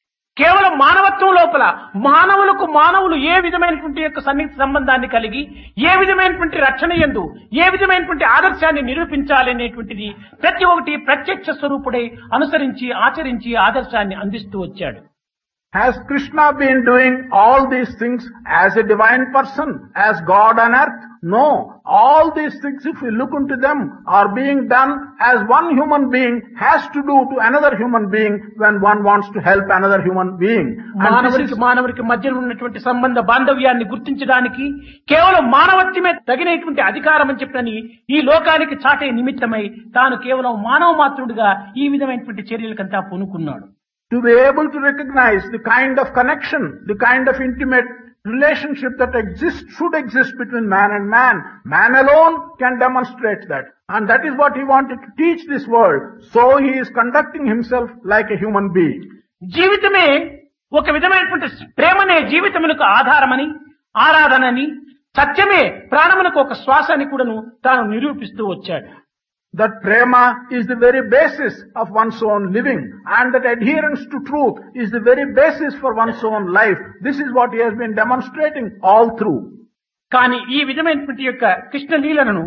కేవలం మానవత్వం లోపల మానవులకు మానవులు ఏ విధమైనటువంటి యొక్క సన్నిహిత సంబంధాన్ని కలిగి ఏ విధమైనటువంటి రక్షణ యందు ఏ విధమైనటువంటి ఆదర్శాన్ని నిరూపించాలనేటువంటిది ప్రతి ఒక్కటి ప్రత్యక్ష స్వరూపుడై అనుసరించి ఆచరించి ఆదర్శాన్ని అందిస్తూ వచ్చాడు. Has Krishna been doing all these things as a divine person, as God on earth? No. All these things, if we look into them, are being done as one human being has to do to another human being when one wants to help another human being. మానవుడికి మానవుడికి మధ్య ఉన్నటువంటి సంబంధ బాంధవ్యాన్ని గుర్తించడానికి కేవలం మానవత్వమే తగినటువంటి అధికారం అని చెప్పని ఈ లోకానికి చాటే నిమిత్తమై తాను కేవలం మానవ మాత్రుడిగా ఈ విధమైనటువంటి చర్యలకంతా పూనుకున్నాడు. To be able to recognize the kind of connection, the kind of intimate relationship that exists, should exist between man and man. Man alone can demonstrate that. And that is what he wanted to teach this world. So he is conducting himself like a human being. జీవితమే ఒక విధమైనటువంటి ప్రేమనే జీవితమునకు ఆధారమని, ఆరాధనని, సత్యమే ప్రాణమునకు ఒక శ్వాస అని కూడాను తాను నిరూపిస్తూ వచ్చాడు. That prema is the very basis of one's own living, and that adherence to truth is the very basis for one's own life. This is what he has been demonstrating all through. కానీ ఈ విధమైనటువంటి యొక్క కృష్ణ లీలలను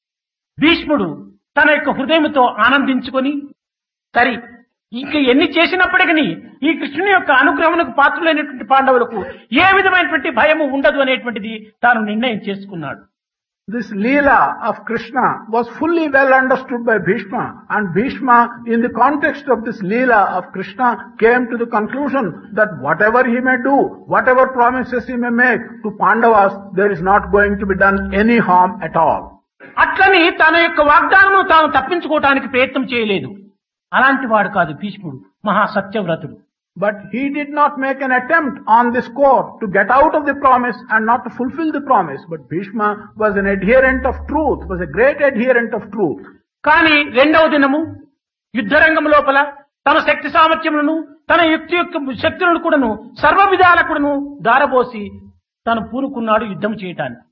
భీష్ముడు తన యొక్క హృదయంతో ఆనందించుకొని, సరి ఇంకా ఎన్ని చేసినప్పటికీ ఈ కృష్ణుని యొక్క అనుగ్రహమునకు పాత్రులైనటువంటి పాండవులకు ఏ విధమైనటువంటి భయము ఉండదు అనేటువంటిది తాను నిర్ణయం చేసుకున్నాడు. This Leela of Krishna was fully well understood by Bhishma, and Bhishma, in the context of this Leela of Krishna, came to the conclusion that whatever he may do, whatever promises he may make to Pandavas, there is not going to be done any harm at all. అట్లని తన యొక్క వాగ్దానము తాను తప్పించుకోవడానికి ప్రయత్నం చేయలేదు. అలాంటి వాడు కాదు భీష్ముడు, మహా సత్యవ్రతుడు. But he did not make an attempt on this score to get out of the promise and not to fulfill the promise. But Bhishma was an adherent of truth, was a great adherent of truth. కానీ రెండవ దినము యుద్ధరంగం లోపల తన శక్తి సామర్థ్యములను తన యుక్తి యొక్క శక్తులను కూడాను సర్వ విధాల కూడాను దారబోసి తను పూనుకున్నాడు యుద్ధం చేయటానికి.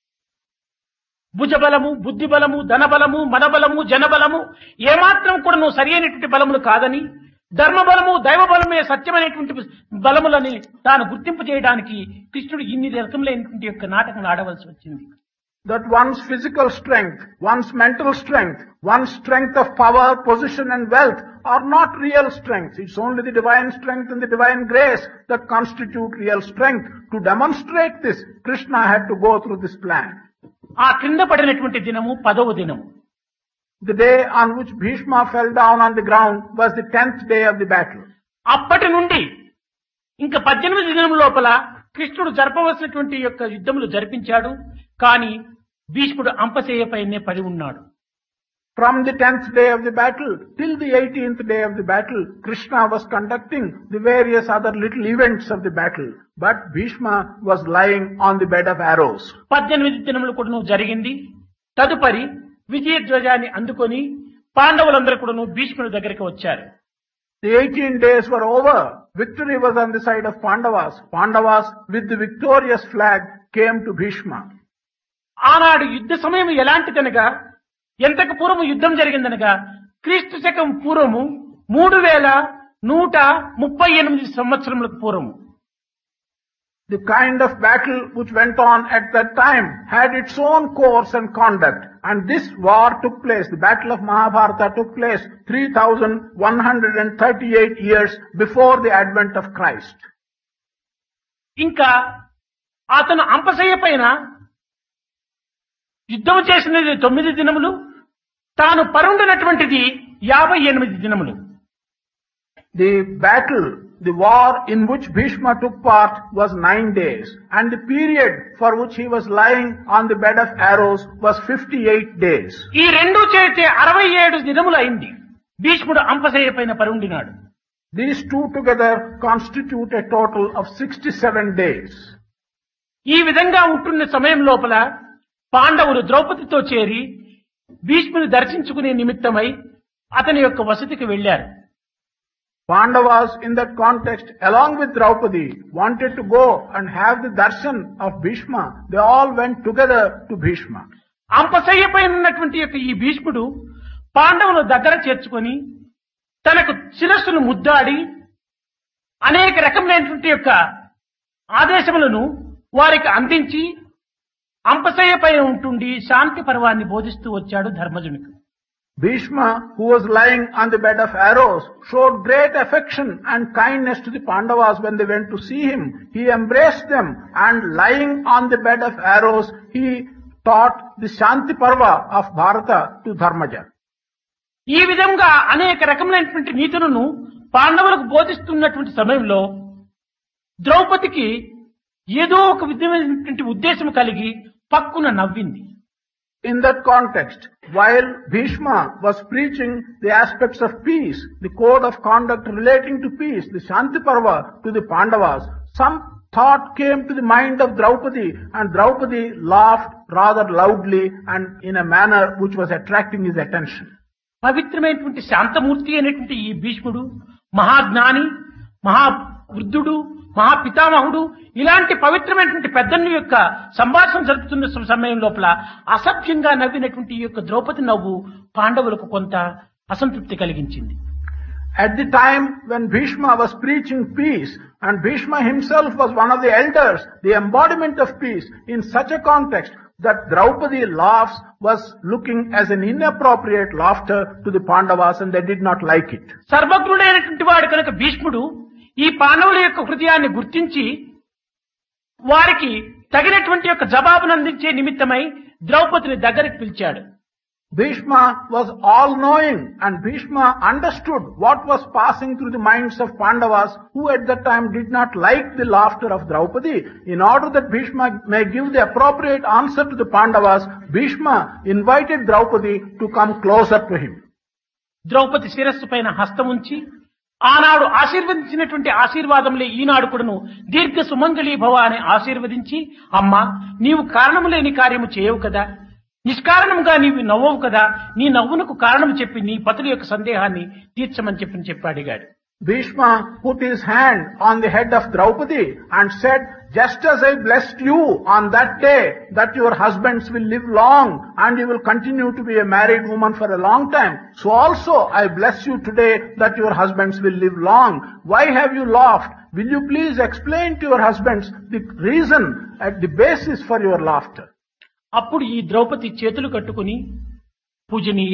భుజబలము, బుద్ధి బలము, ధనబలము, మనబలము, జనబలము ఏమాత్రం కూడాను సరి అయినటువంటి బలములు కాదని, ధర్మబలము దైవబలమే సత్యమైనటువంటి బలములని తాను గుర్తింపు చేయడానికి కృష్ణుడు ఇన్ని రకములైనటువంటి యొక్క నాటకం ఆడవలసి వచ్చింది. That one's physical strength, one's mental strength, one's strength of power, position and wealth are not real strengths. It's only the divine strength and the divine grace that constitute real strength. To demonstrate this, Krishna had to go through this plan. ఆ క్రింద పడినటువంటి దినము పదవ దినము. The day on which Bhishma fell down on the ground was the tenth day of the battle. అప్పటి నుండి ఇంకా పద్దెనిమిది దినం లోపల కృష్ణుడు జరపవలసినటువంటి యొక్క యుద్ధములు జరిపించాడు. కానీ భీష్ముడు అంపశయ్యపైనే పడి ఉన్నాడు. From the tenth day of the battle till the eighteenth day of the battle, Krishna was conducting the various other little events of the battle. But Bhishma was lying on the bed of arrows. పద్దెనిమిది దినములు కూడా జరిగింది. తదుపరి విజయధ్వజాన్ని అందుకొని పాండవులందరూ కూడా భీష్ముడి దగ్గరికి వచ్చారు. The eighteen days were over. Victory was on the side of Pandavas. Pandavas with the victorious flag came to Bhishma. ఆనాడు యుద్ధ సమయం ఎలాంటిదనగా, ఎంతకు పూర్వము యుద్ధం జరిగిందనగా క్రీస్తు శకం పూర్వము మూడు వేల నూట ముప్పై ఎనిమిది సంవత్సరములకు పూర్వము. The kind of battle which went on at that time had its own course and conduct. And this war took place, the battle of Mahabharata took place three thousand one hundred thirty-eight years before the advent of Christ. ఇంకా అతను అంపశయ్య పైన యుద్ధం చేసినది తొమ్మిది దినములు, తాను పరుండినటువంటిది యాభై ఎనిమిది దినములు. The battle, the war in which Bhishma took part was nine days, and the period for which he was lying on the bed of arrows was fifty-eight days. ఈ రెండు చేతే అరవై ఏడు దినములు అయింది. భీష్ముడు అంపశయ్య పైన పరుండినాడు. These two together constitute a total of sixty-seven days. ఈ విధంగా ఉంటున్న సమయం లోపల పాండవులు ద్రౌపదితో చేరి భీష్ముని దర్శించుకునే నిమిత్తమై అతని యొక్క వసతికి వెళ్లారు. Pandavas in that context, along with Draupadi, wanted to go and have the darshan of Bhishma. They all went together to Bhishma. Ampasayya పైన ఉన్నటువంటి యొక్క ఈ భీష్ముడు పాండవుల దగ్గర చేర్చుకొని తనకు శిరస్సును ముద్దాడి అనేక రకమైనటువంటి యొక్క ఆదేశములను వారికి అందించి అంపశయ్య పైన ఉంటుండి శాంతి పర్వాన్ని బోధిస్తూ వచ్చాడు ధర్మజునికి. Bhishma, who was lying on the bed of arrows, showed great affection and kindness to the Pandavas when they went to see him. He embraced them, and lying on the bed of arrows, he taught the Shanti Parva of Bharata to Dharmaja. ఈ విధంగా అనేక రకమైనటువంటి నీతులను పాండవులకు బోధిస్తున్నటువంటి సమయంలో ద్రౌపదికి ఏదో ఒక విధమైనటువంటి ఉద్దేశం కలిగి పక్కున నవ్వింది. In that context, while Bhishma was preaching the aspects of peace, the code of conduct relating to peace, the Shanti Parva to the Pandavas, some thought came to the mind of Draupadi, and Draupadi laughed rather loudly and in a manner which was attracting his attention. పవిత్రమైనటువంటి శాంతమూర్తి అనేటువంటి ఈ భీష్ముడు మహాజ్ఞాని, మహావృద్ధుడు, మహాపితామహుడు, ఇలాంటి పవిత్రమైనటువంటి పెద్దల యొక్క సంభాషణ జరుపుతున్న సమయం లోపల అసభ్యంగా నవ్వినటువంటి ఈ యొక్క ద్రౌపది నవ్వు పాండవులకు కొంత అసంతృప్తి కలిగించింది. At the time when Bhishma was preaching peace, and Bhishma himself was one of the elders, the embodiment of peace, in such a context that Draupadi laughs was looking as an inappropriate laughter to the Pandavas, and they did not like it. సర్వజ్ఞుడైనటువంటి వాడు కనుక భీష్ముడు ఈ పాండవుల యొక్క హృదయాన్ని గుర్తించి వారికి తగినటువంటి యొక్క జవాబును అందించే నిమిత్తమై ద్రౌపదిని దగ్గరికి పిలిచాడు. Bhishma was all-knowing, and Bhishma understood what was passing through the minds of Pandavas, who at that time did not like the laughter of Draupadi. In order that Bhishma may give the appropriate answer to the Pandavas, Bhishma invited Draupadi to come closer to him. Draupadi శిరస్సు పైన హస్తం ఉంచి ఆనాడు ఆశీర్వదించినటువంటి ఆశీర్వాదములే ఈనాడు కూడాను దీర్ఘ సుమంగళీ భవ అని ఆశీర్వదించి, అమ్మా నీవు కారణము లేని కార్యము చేయవు కదా, నిష్కారణంగా నీవు నవ్వవు కదా, నీ నవ్వునకు కారణం చెప్పి నీ పతుల యొక్క సందేహాన్ని తీర్చమని చెప్పి చెప్పి అడిగాడు. Bhishma put his hand on the head of Draupadi and said, just as I blessed you on that day that your husbands will live long and you will continue to be a married woman for a long time, so also I bless you today that your husbands will live long. Why have you laughed? Will you please explain to your husbands the reason at the basis for your laughter? అప్పుడు ఈ ద్రౌపది చేతులు కట్టుకుని, పూజనీయ,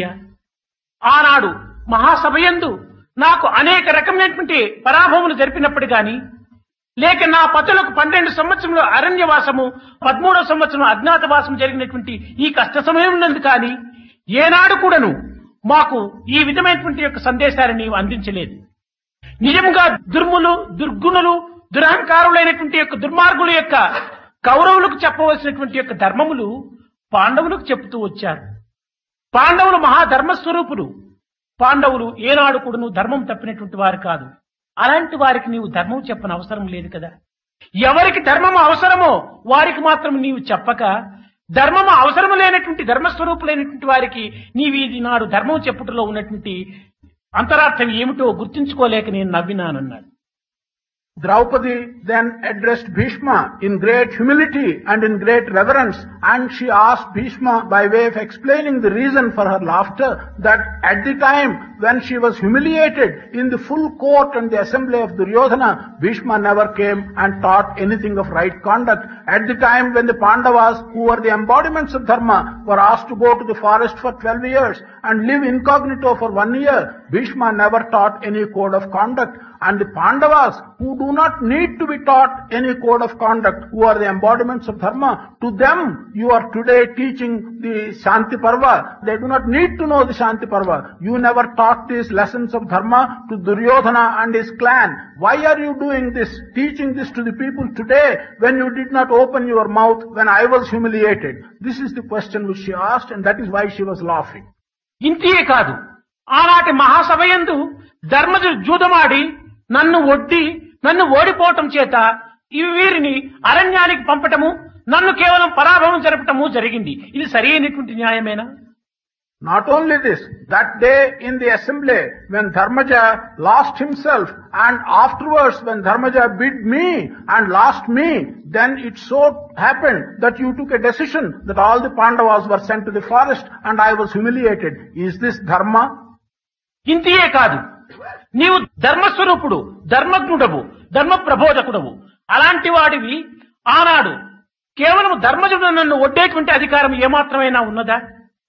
ఆనాడు మహాసభయందు నాకు అనేక రకమైనటువంటి పరాభవములు జరిపినప్పుడు గాని, లేక నా పతులకు పన్నెండు సంవత్సరంలో అరణ్యవాసము, పదమూడవ సంవత్సరం అజ్ఞాతవాసం జరిగినటువంటి ఈ కష్ట సమయం నందు కానీ ఏనాడు కూడాను మాకు ఈ విధమైనటువంటి యొక్క సందేశాన్ని నీవు అందించలేదు. నిజంగా దుర్ములు, దుర్గుణులు, దురహంకారులైనటువంటి యొక్క దుర్మార్గుల యొక్క కౌరవులకు చెప్పవలసినటువంటి యొక్క ధర్మములు పాండవులకు చెప్తూ వచ్చారు. పాండవులు మహాధర్మస్వరూపులు. పాండవులు ఏనాడు కూడాను ధర్మం తప్పినటువంటి వారు కాదు. అలాంటి వారికి నీవు ధర్మం చెప్పని అవసరం లేదు కదా. ఎవరికి ధర్మం అవసరమో వారికి మాత్రం నీవు చెప్పక, ధర్మము అవసరం లేనటువంటి ధర్మస్వరూపులైనటువంటి వారికి నీవు ఇది నాడు ధర్మం చెప్పుటలో ఉన్నటువంటి అంతరార్థం ఏమిటో గుర్తించుకోలేక నేను నవ్వినానన్నాడు. Draupadi then addressed Bhishma in great humility and in great reverence, and she asked Bhishma by way of explaining the reason for her laughter, that at the time when she was humiliated in the full court and the assembly of Duryodhana, Bhishma never came and taught anything of right conduct, at the time when the Pandavas, who were the embodiments of dharma, were asked to go to the forest for twelve years and live incognito for one year, Bhishma never taught any code of conduct. And the Pandavas, who do not need to be taught any code of conduct, who are the embodiments of dharma, to them you are today teaching the Shanti Parva. They do not need to know the Shanti Parva. You never taught these lessons of dharma to Duryodhana and his clan. Why are you doing this, teaching this to the people today when you did not open your mouth when I was humiliated? This is the question which she asked, and that is why she was laughing. ఇంతే కాదు, ఆనాటి మహాసభయందు ధర్మజుడు జూదమాడి నన్ను ఒడ్డి నన్ను ఓడిపోవటం చేత ఇవి వీరిని అరణ్యానికి పంపటము, నన్ను కేవలం పరాభవం జరపటము జరిగింది. ఇది సరైనటువంటి న్యాయమేనా? Not only this, that day in the assembly when Dharmaja lost himself, and afterwards when Dharmaja beat me and lost me, then it so happened that you took a decision that all the Pandavas were sent to the forest and I was humiliated. Is this dharma? ఇంతే కాదు, నీవు ధర్మస్వరూపుడు, ధర్మజ్ఞుడవు, ధర్మ ప్రబోధకుడవు. అలాంటి వాడివి ఆనాడు కేవలం ధర్మజుడు నన్ను ఒడ్డేటువంటి అధికారం ఏమాత్రమైనా ఉన్నదా?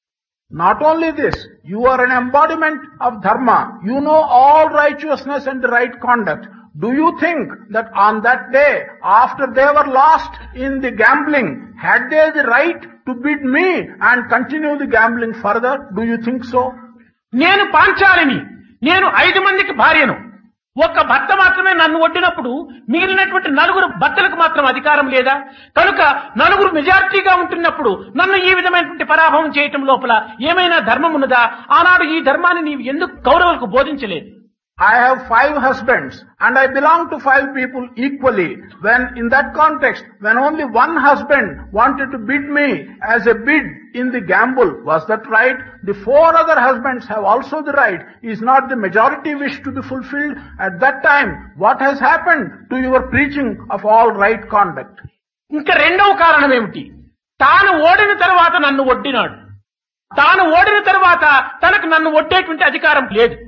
Not only this, you are an embodiment of dharma. You know all righteousness and the right conduct. Do you think that on that day, after they were lost in the gambling, had they the right to bid me and continue the gambling further? Do you think so? నేను పాంచాలిని, నేను ఐదు మందికి భార్యను. ఒక్క భర్త మాత్రమే నన్ను ఒడ్డినప్పుడు మిగిలినటువంటి నలుగురు భర్తలకు మాత్రం అధికారం లేదా? కనుక నలుగురు మెజారిటీగా ఉంటున్నప్పుడు నన్ను ఈ విధమైనటువంటి పరాభవం చేయటం లోపల ఏమైనా ధర్మం ఉన్నదా? ఆనాడు ఈ ధర్మాన్ని నీవు ఎందుకు కౌరవులకు బోధించలేదు? I have five husbands and I belong to five people equally. When in that context, when only one husband wanted to bid me as a bid in the gamble, was that right? The four other husbands have also the right. Is not the majority wish to be fulfilled? At that time, what has happened to your preaching of all right conduct? ఇంకా రెండవ కారణం ఏమిటి? తాను ఓడిన తర్వాత నన్ను ఒడ్డినాడు. తాను ఓడిన తర్వాత తనకు నన్ను ఒడ్డేటువంటి అధికారం లేదు.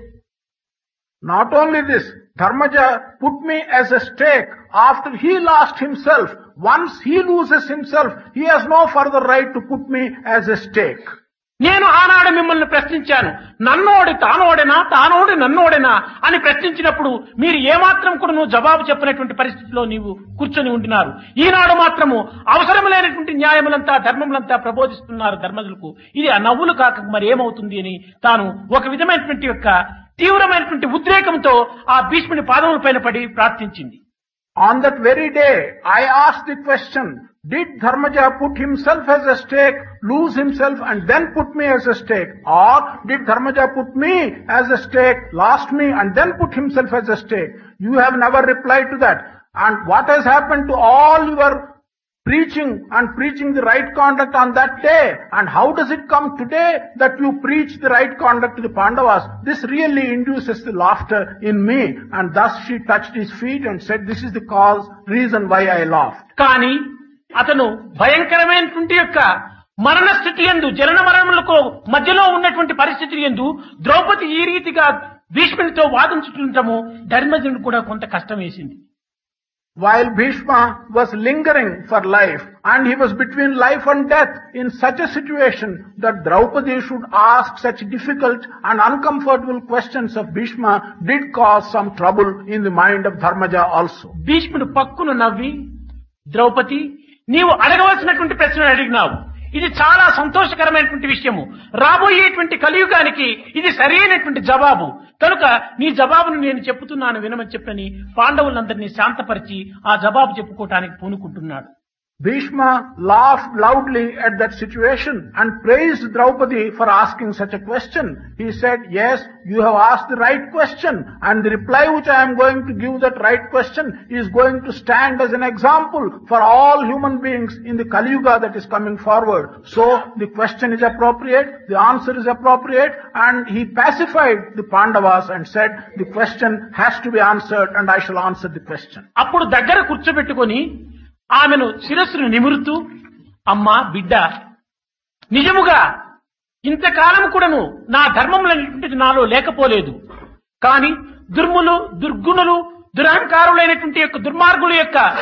Not only this, Dharmaja put me as a stake after he lost himself. Once he loses himself, he has no further right to put me as a stake. నేను ఆనాడు మిమ్మల్ని ప్రశ్నించాను, నన్నోడి తానోడేనా, తానోడి నన్నోడేనా అని ప్రశ్నించినప్పుడు మీరు ఏమాత్రం కూడా నువ్వు జవాబు చెప్పినటువంటి పరిస్థితిలో నీవు కూర్చొని ఉంటున్నారు. ఈనాడు మాత్రము అవసరం లేనటువంటి న్యాయములంతా ధర్మములంతా ప్రబోధిస్తున్నారు ధర్మజులకు. ఇది ఆ నవ్వులు కాక మరి ఏమవుతుంది అని తాను ఒక విధమైనటువంటి యొక్క తీవ్రమైనటువంటి ఉద్రేకంతో ఆ భీష్ముని పాదములపైన పడి ప్రార్థించింది. On that very day, I asked the question, did Dharmaja put himself as a stake, lose himself and then put me as a stake? Or did Dharmaja put me as a stake, lost me and then put himself as a stake? You have never replied to that. And what has happened to all your preaching and preaching the right conduct on that day? And how does it come today that you preach the right conduct to the Pandavas? This really induces the laughter in me. And thus she touched his feet and said, this is the cause, reason why I laughed. కానీ అతను భయంకరమైనటువంటి యొక్క మరణ స్థితి యందు, జనన మరణములకు మధ్యలో ఉన్నటువంటి పరిస్థితి యందు ద్రౌపది ఈ రీతిగా భీష్మునితో వాదించుతుండటము ధర్మజునికి కూడా కొంత కష్టం వేసింది. While Bhishma was lingering for life and he was between life and death, in such a situation that Draupadi should ask such difficult and uncomfortable questions of Bhishma did cause some trouble in the mind of Dharmaja also. భీష్ముడు పక్కును నవ్వి, ద్రౌపది నీవు అడగవలసినటువంటి ప్రశ్నలు అడిగినావు. ఇది చాలా సంతోషకరమైనటువంటి విషయము. రాబోయేటువంటి కలియుగానికి ఇది సరైనటువంటి జవాబు. కనుక నీ జవాబును నేను చెప్పుతున్నాను వినమని చెప్పని పాండవులందరినీ శాంతపరిచి ఆ జవాబు చెప్పుకోవటానికి పూనుకుంటున్నాడు. Bhishma laughed loudly at that situation and praised Draupadi for asking such a question. He said, yes, you have asked the right question, and the reply which I am going to give that right question is going to stand as an example for all human beings in the Kali Yuga that is coming forward. So the question is appropriate, the answer is appropriate, and he pacified the Pandavas and said, the question has to be answered and I shall answer the question. అప్పుడు దగ్గర కూర్చోబెట్టుకొని ఆమెను శిరస్సును నిమురుతూ, అమ్మా బిడ్డ, నిజముగా ఇంతకాలం కూడాను నా ధర్మములనేటువంటిది నాలో లేకపోలేదు. కానీ దుర్ములు, దుర్గుణులు, దురహంకారులైనటువంటి యొక్క దుర్మార్గుల యొక్క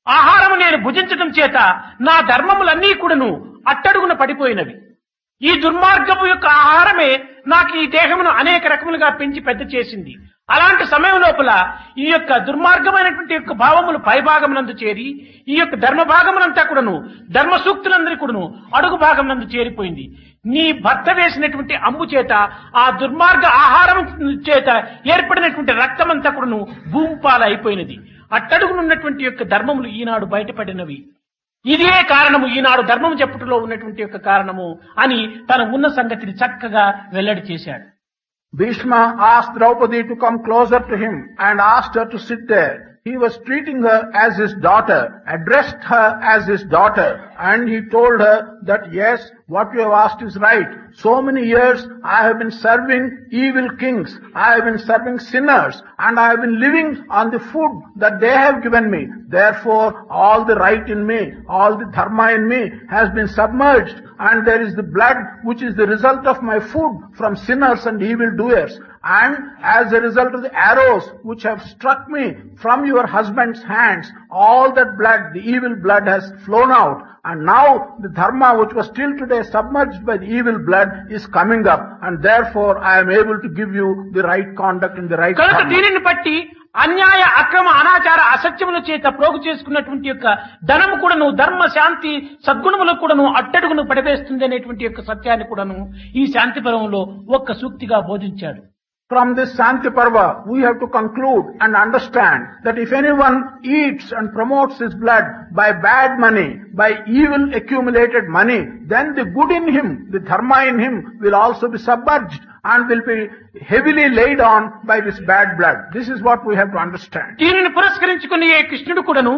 ఆహారము నేను భుజించడం చేత నా ధర్మములన్నీ కూడాను అట్టడుగున పడిపోయినవి. ఈ దుర్మార్గము యొక్క ఆహారమే నాకు ఈ దేహమును అనేక రకములుగా పెంచి పెద్ద చేసింది. అలాంటి సమయం లోపల ఈ యొక్క దుర్మార్గమైనటువంటి యొక్క భావములు పైభాగమునందు చేరి ఈ యొక్క ధర్మ భాగమునంతా కూడాను ధర్మ సూక్తులందరి కూడాను అడుగు భాగమునందు చేరిపోయింది. నీ భర్త వేసినటువంటి అంబు చేత ఆ దుర్మార్గ ఆహారం చేత ఏర్పడినటువంటి రక్తమంతా కూడాను భూమిపాల అయిపోయినది. అట్టడుగునున్నటువంటి యొక్క ధర్మములు ఈనాడు బయటపడినవి. ఇదే కారణము ఈనాడు ధర్మం చెప్పుటలో ఉన్నటువంటి యొక్క కారణము అని తన ఉన్న సంగతిని చక్కగా వెల్లడి చేశాడు. Bhishma asked Draupadi to come closer to him and asked her to sit there. He was treating her as his daughter, addressed her as his daughter, and he told her that yes, what you have asked is right. So many years I have been serving evil kings, I have been serving sinners, and I have been living on the food that they have given me. Therefore, all the right in me, all the dharma in me has been submerged, and there is the blood which is the result of my food from sinners and evil doers. And as a result of the arrows which have struck me from your husband's hands, all that blood, the evil blood has flown out. And now the dharma which was till today submerged by the evil blood is coming up. And therefore I am able to give you the right conduct and the right కనుక dharma. దీనిని బట్టి అన్యాయ అక్రమ అనాచార అసత్యముల చేత ప్రోగు చేసుకున్నటువంటి యొక్క ధనము కూడాను ధర్మ శాంతి సద్గుణములకు కూడాను అట్టడుగును పడివేస్తుంది అనేటువంటి యొక్క సత్యాన్ని కూడాను ఈ శాంతి పర్వంలో ఒక్క సూక్తిగా బోధించాడు. From this Shanti Parva, we have to conclude and understand that if anyone eats and promotes his blood by bad money, by evil accumulated money, then the good in him, the dharma in him will also be submerged and will be heavily laid on by this bad blood. This is what we have to understand. దీనిని పురస్కరించుకుని ఏ కృష్ణుడు కూడాను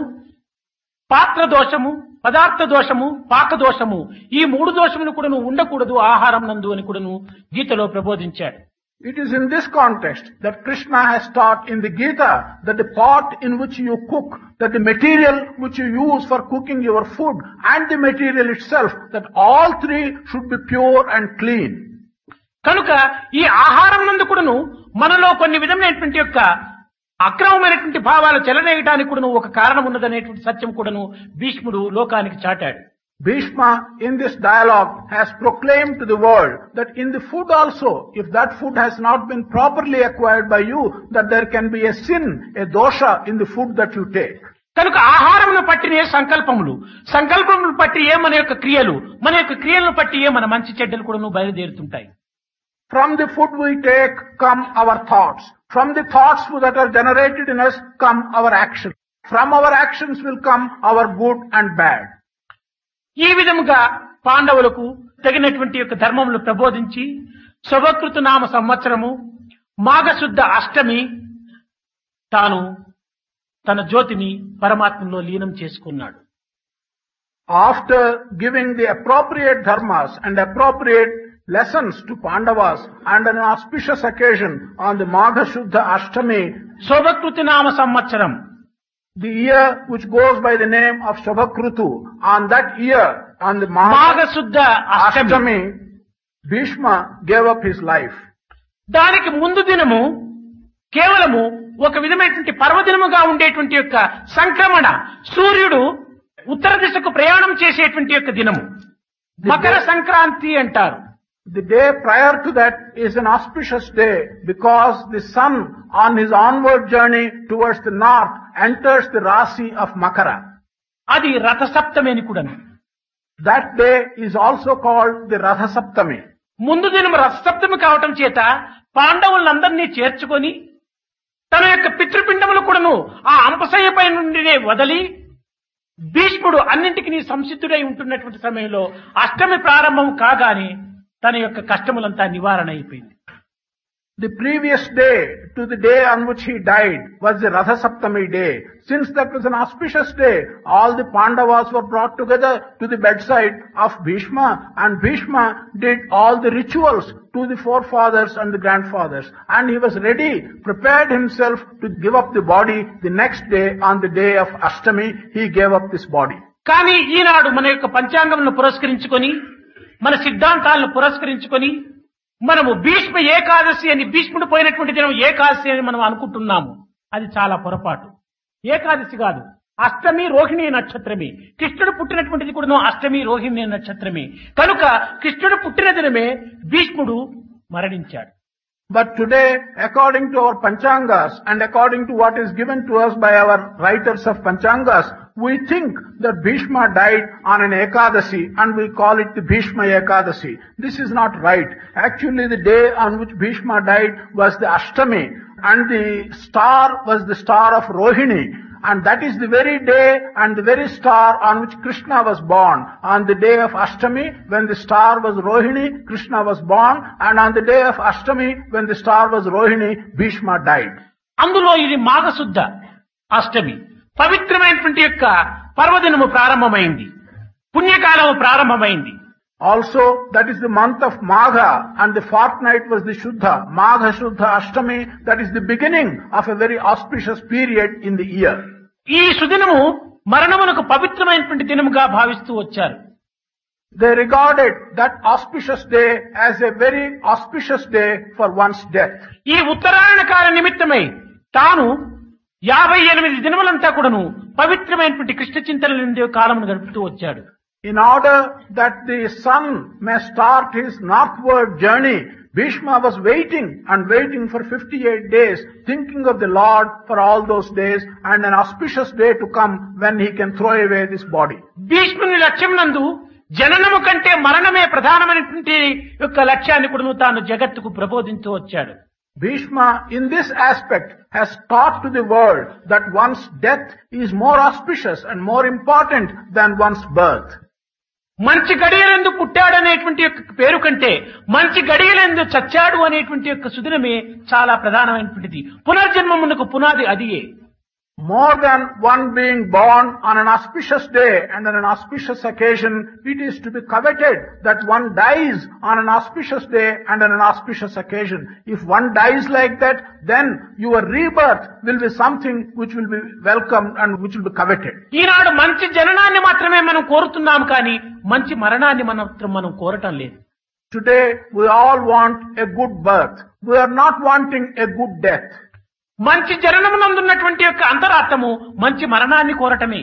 పాత్ర దోషము, పదార్థ దోషము, పాక దోషము ఈ మూడు దోషములు కూడాను ఉండకూడదు ఆహారం నందు అని కూడాను గీతలో ప్రబోధించాడు. It is in this context that Krishna has taught in the Gita that the pot in which you cook, that the material which you use for cooking your food and the material itself, that all three should be pure and clean. కనుక ఈ ఆహారం నందు కూడాను మనలో కొన్ని విధమైనటువంటి యొక్క అక్రమమైనటువంటి భావాలు చెలరేయడానికి కూడాను ఒక కారణం ఉన్నదనేటువంటి సత్యం కూడాను భీష్ముడు లోకానికి చాటాడు. Bhishma in this dialogue has proclaimed to the world that in the food also, if that food has not been properly acquired by you, that there can be a sin, a dosha in the food that you take. కనుక ఆహారమును పట్టినే సంకల్పములు, సంకల్పములు పట్టి ఏ మన యొక్క క్రియలు, మన యొక్క క్రియలను పట్టి ఏ మన మంచి చెడ్డలు కూడాను బయలుదేరుతుంటాయి. From the food we take come our thoughts. From the thoughts that are generated in us come our actions. From our actions will come our good and bad. ఈ విధముగా పాండవులకు తగినటువంటి యొక్క ధర్మములు ప్రబోధించి శుభకృత నామ సంవత్సరము మాఘశుద్ధ అష్టమి తాను తన జ్యోతిని పరమాత్మలో లీనం చేసుకున్నాడు. After giving the appropriate dharmas and appropriate lessons to Pandavas and an auspicious occasion on the Magha-shuddha Ashtami, శుభకృత నామ సంవత్సరం, the year which goes by the name of Shubhakrutu, on that year, on the మాఘశుద్ధ అష్టమి, Ashtami, Bhishma gave up his life. దానికి ముందు దినము కేవలము ఒక విధమైనటువంటి పర్వదినముగా ఉండేటువంటి యొక్క సంక్రమణ, సూర్యుడు ఉత్తర దిశకు ప్రయాణం చేసేటువంటి యొక్క దినము మకర సంక్రాంతి అంటారు. The day prior to that is an auspicious day because the sun on his onward journey towards the north enters the Rasi of Makara. అది రథ సప్తమి అని కూడా. That day is also called the Ratha Saptami. ముందు దినం రథ సప్తమి కావటం చేత పాండవులందరినీ చేర్చుకొని తన యొక్క పితృపిండములు కూడాను ఆ అంపశయ్యపై నుండినే వదిలి భీష్ముడు అన్నింటికి సంసిద్ధుడై ఉంటున్నటువంటి సమయంలో అష్టమి ప్రారంభం కాగానే తన యొక్క కష్టములంతా నివారణ అయిపోయింది. The previous day to the day on which he died was the Ratha Saptami day. Since that was an auspicious day, all the Pandavas were brought together to the bedside of Bhishma, and Bhishma did all the rituals to the forefathers and the grandfathers. And he was ready, prepared himself to give up the body the next day on the day of Ashtami. He gave up this body. కానీ ఈనాడు మన యొక్క పంచాంగములను పురస్కరించుకొని మన సిద్ధాంతాలను పురస్కరించుకొని మనము భీష్మ ఏకాదశి అని భీష్ముడు పోయినటువంటి దినం ఏకాదశి అని మనం అనుకుంటున్నాము. అది చాలా పొరపాటు. ఏకాదశి కాదు, అష్టమి రోహిణి నక్షత్రమే. కృష్ణుడు పుట్టినటువంటిది కూడా అష్టమి రోహిణి నక్షత్రమే. కనుక కృష్ణుడు పుట్టిన దినమే భీష్ముడు మరణించాడు. But today, according to our Panchangas and according to what is given to us by our writers of Panchangas, we think that Bhishma died on an Ekadasi and we call it the Bhishma Ekadasi. This is not right. Actually, the day on which Bhishma died was the Ashtami and the star was the star of Rohini. And that is the very day and the very star on which Krishna was born. On the day of Ashtami, when the star was Rohini, Krishna was born. And on the day of Ashtami, when the star was Rohini, Bhishma died. అందులో ఇది మాఘశుద్ధ అష్టమి. పవిత్రమైనటువంటి యొక్క పర్వదినము ప్రారంభమైంది. పుణ్యకాలము ప్రారంభమైంది. Also, that is the month of Magha and the fortnight was the Shuddha. Magha Shuddha Ashtami, that is the beginning of a very auspicious period in the year. ఈ సుదినము మరణమునకు పవిత్రమైనటువంటి దినముగా భావిస్తూ వచ్చారు. They regarded that auspicious day as a very auspicious day for one's death. ఈ ఉత్తరాయణ కాల నిమిత్తమై తాను యాభై ఎనిమిది దినములంతా కూడాను పవిత్రమైనటువంటి కృష్ణ చింతనలు కాలమును గడుపుతూ వచ్చాడు. In order that the sun may start his northward journey, Bhishma was waiting and waiting for fifty-eight days, thinking of the Lord for all those days and an auspicious day to come when he can throw away this body. భీష్ముని లక్ష్యమునందు జననము కంటే మరణమే ప్రధానమైనటువంటి యొక్క లక్ష్యాన్ని కూడా తాను జగత్తుకు ప్రబోధించూ వచ్చాడు. Bhishma in this aspect has taught to the world that one's death is more auspicious and more important than one's birth. మంచి గడియలందు పుట్టాడనేటువంటి యొక్క పేరు కంటే మంచి గడియలందు చచ్చాడు అనేటువంటి యొక్క సుదినమే చాలా ప్రధానమైనటువంటిది. పునర్జన్మమునకు పునాది అదియే. More than one being born on an auspicious day and on an auspicious occasion, it is to be coveted that one dies on an auspicious day and on an auspicious occasion. If one dies like that, then your rebirth will be something which will be welcomed and which will be coveted. ఈనాడు మంచి జననాన్ని మాత్రమే మనం కోరుతున్నాం కానీ మంచి మరణాన్ని మాత్రం మనం కోరటం లేదు. Today we all want a good birth. We are not wanting a good death. మంచి జననమునందున్నటువంటి యొక్క అంతరార్థము మంచి మరణాన్ని కోరటమే.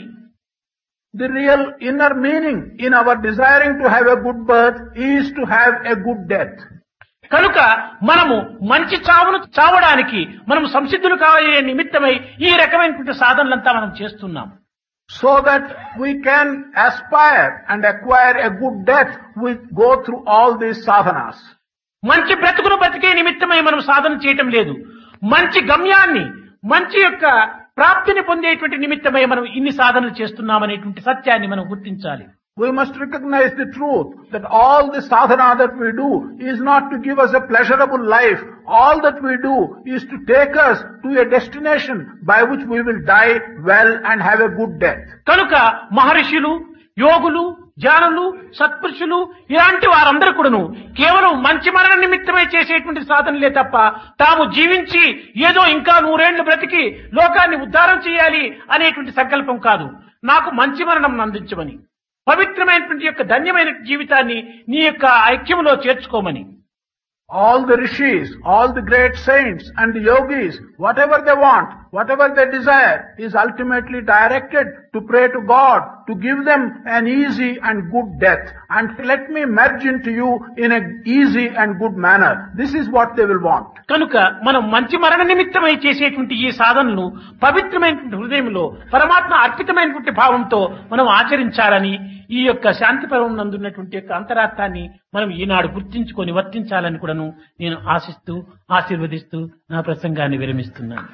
The real inner meaning in our desiring to have a good birth is to have a good death. కనుక మనము మంచి చావును చావడానికి మనము సంసిద్ధులు కావే నిమిత్తమై ఈ రకమైనటువంటి సాధనలంతా మనం చేస్తున్నాం. So that we can aspire and acquire a good death, we go through all these sadhanas. మంచి బ్రతుకును బ్రతికే నిమిత్తమై మనం సాధన చేయటం లేదు. మంచి గమ్యాన్ని మంచి యొక్క ప్రాప్తిని పొందేటువంటి నిమిత్తమై మనం ఇన్ని సాధనలు చేస్తున్నామనేటువంటి సత్యాన్ని మనం గుర్తించాలి. We must recognize the truth that all the sadhana that we do is not to give us a pleasurable life. All that we do is to take us to a destination by which we will die well and have a good death. కనుక మహర్షులు, యోగులు, జ్ఞానులు, సత్పురుషులు ఇలాంటి వారందరూ కూడాను కేవలం మంచి మరణ నిమిత్తమై చేసేటువంటి సాధనలే తప్ప తాము జీవించి ఏదో ఇంకా నూరేళ్లు బ్రతికి లోకాన్ని ఉద్ధారం చేయాలి అనేటువంటి సంకల్పం కాదు. నాకు మంచి మరణం అందించమని, పవిత్రమైనటువంటి యొక్క ధన్యమైన జీవితాన్ని నీ యొక్క ఐక్యములో చేర్చుకోమని. All the rishis, all the great saints and the yogis, whatever they want, whatever they desire is ultimately directed to pray to God to give them an easy and good death and let me merge into you in an easy and good manner. This is what they will want. కనుక మనం మంచి మరణ నిమిత్తమై చేసేటువంటి ఈ సాధనను పవిత్రమైనటువంటి హృదయంలో పరమాత్మ అర్పితమైనటువంటి భావంతో మనం ఆచరించాలని ఈ యొక్క శాంతి పర్వం నందున్నటువంటి యొక్క అంతరార్థాన్ని మనం ఈనాడు గుర్తించుకొని వర్తించాలని కూడాను నేను ఆశిస్తూ ఆశీర్వదిస్తూ నా ప్రసంగాన్ని విరమిస్తున్నాను.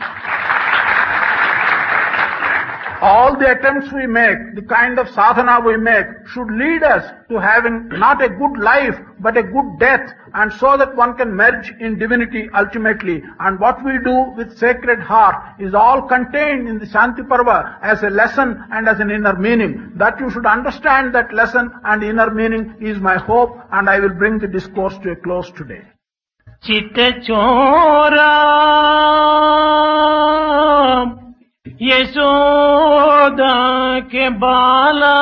All the attempts we make, the kind of sadhana we make, should lead us to having not a good life, but a good death, and so that one can merge in divinity ultimately. And what we do with Sacred Heart is all contained in the Shanti Parva as a lesson and as an inner meaning. That you should understand that lesson and inner meaning is my hope, and I will bring the discourse to a close today. Chitta chora Yashoda के बाला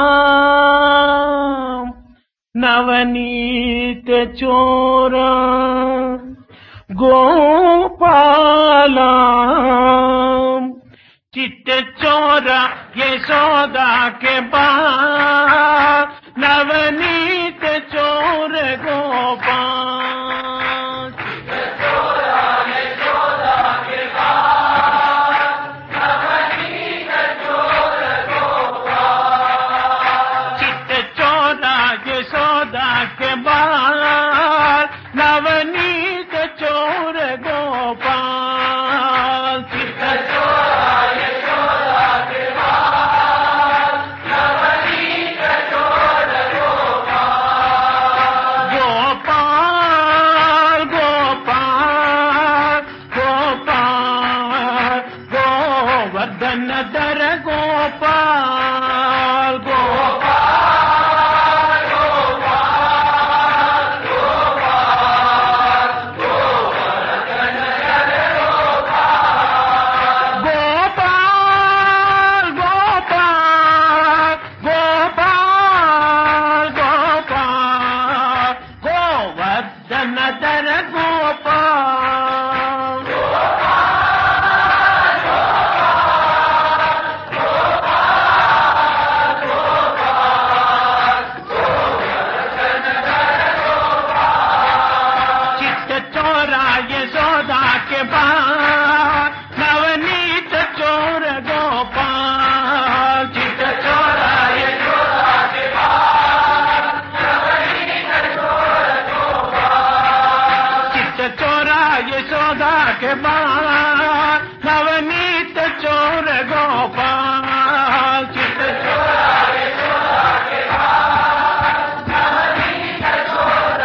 नवनीत चोरा गोपाला चित्त चोरा यशोदा के बाल नवनीत चोर गोपाल चित्त चोरा यशोदा के बाल नवनीत चोर गोपाल चित्त चोरा यशोदा के बाल नवनीत चोर गोपाल चित्त धर गोपाल गोपाल गोपाल गोपाल गोवर्धन धर गोपाल गोपाल गोपाल गोपाल गोवर्धन धर गोपाल यशोदा के बाल नवनीत चोर गोपाल चित्त चोरा यशोदा के बाल नवनीत चोर गोपाल चित्त चोरा यशोदा के बाल नवनीत चोर गोपाल चित्त चोरा यशोदा के बाल नवनीत चोर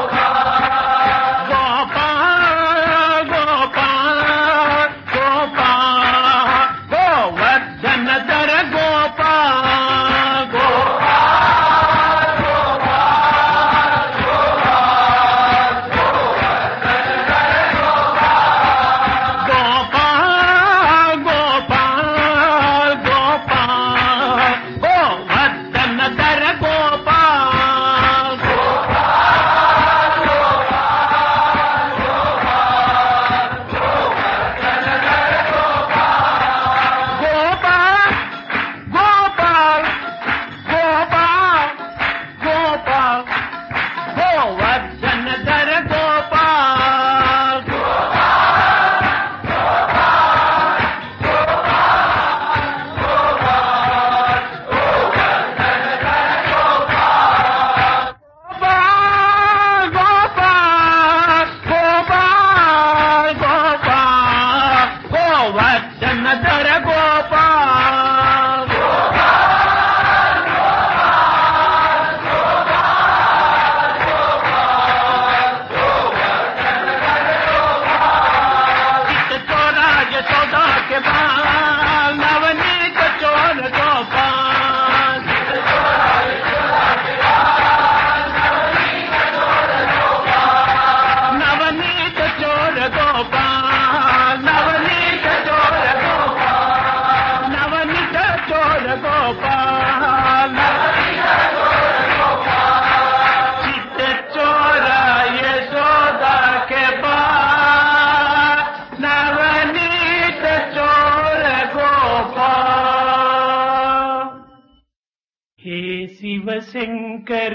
शिव शंकर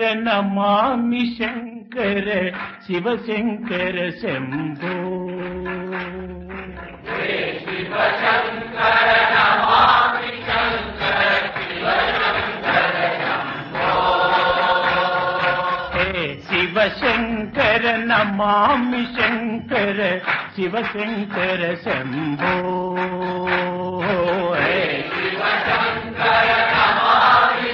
नमामि शंकर शिव शंकर शंभो हे शिव शंकर नमामि शंकर शिव शंकर शंभो हे शिव शंकर नमामि शंकर शिव शंकर शंभो हे शिव शंकर नमामि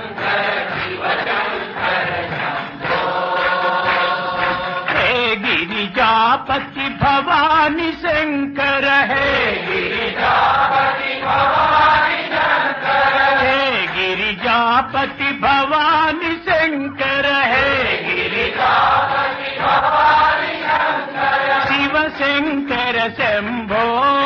गिरिजापति भवानी शंकर है गिरिजापति भवानी शंकर है गिरिजापति भवानी शंकर है गिरिजापति भवानी शंकर शिव शंकर शंभो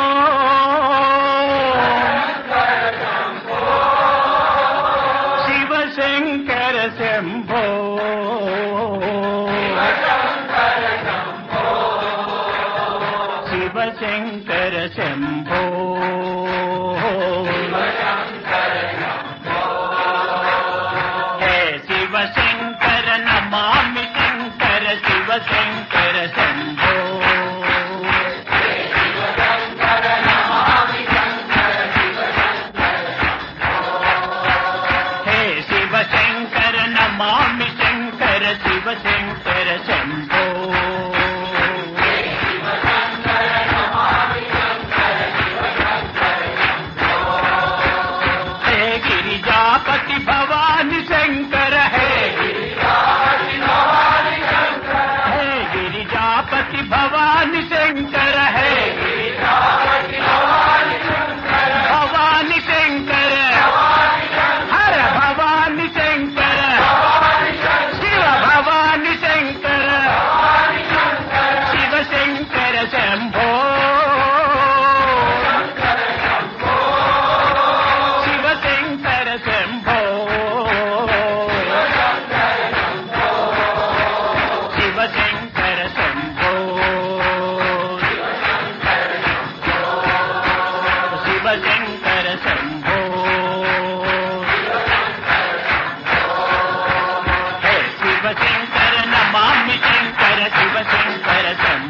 शिव शंकर शंभो शिव शंकर शंभो శంభో హే శివ శంకర నమామి శంకర శివ శంకర శంభో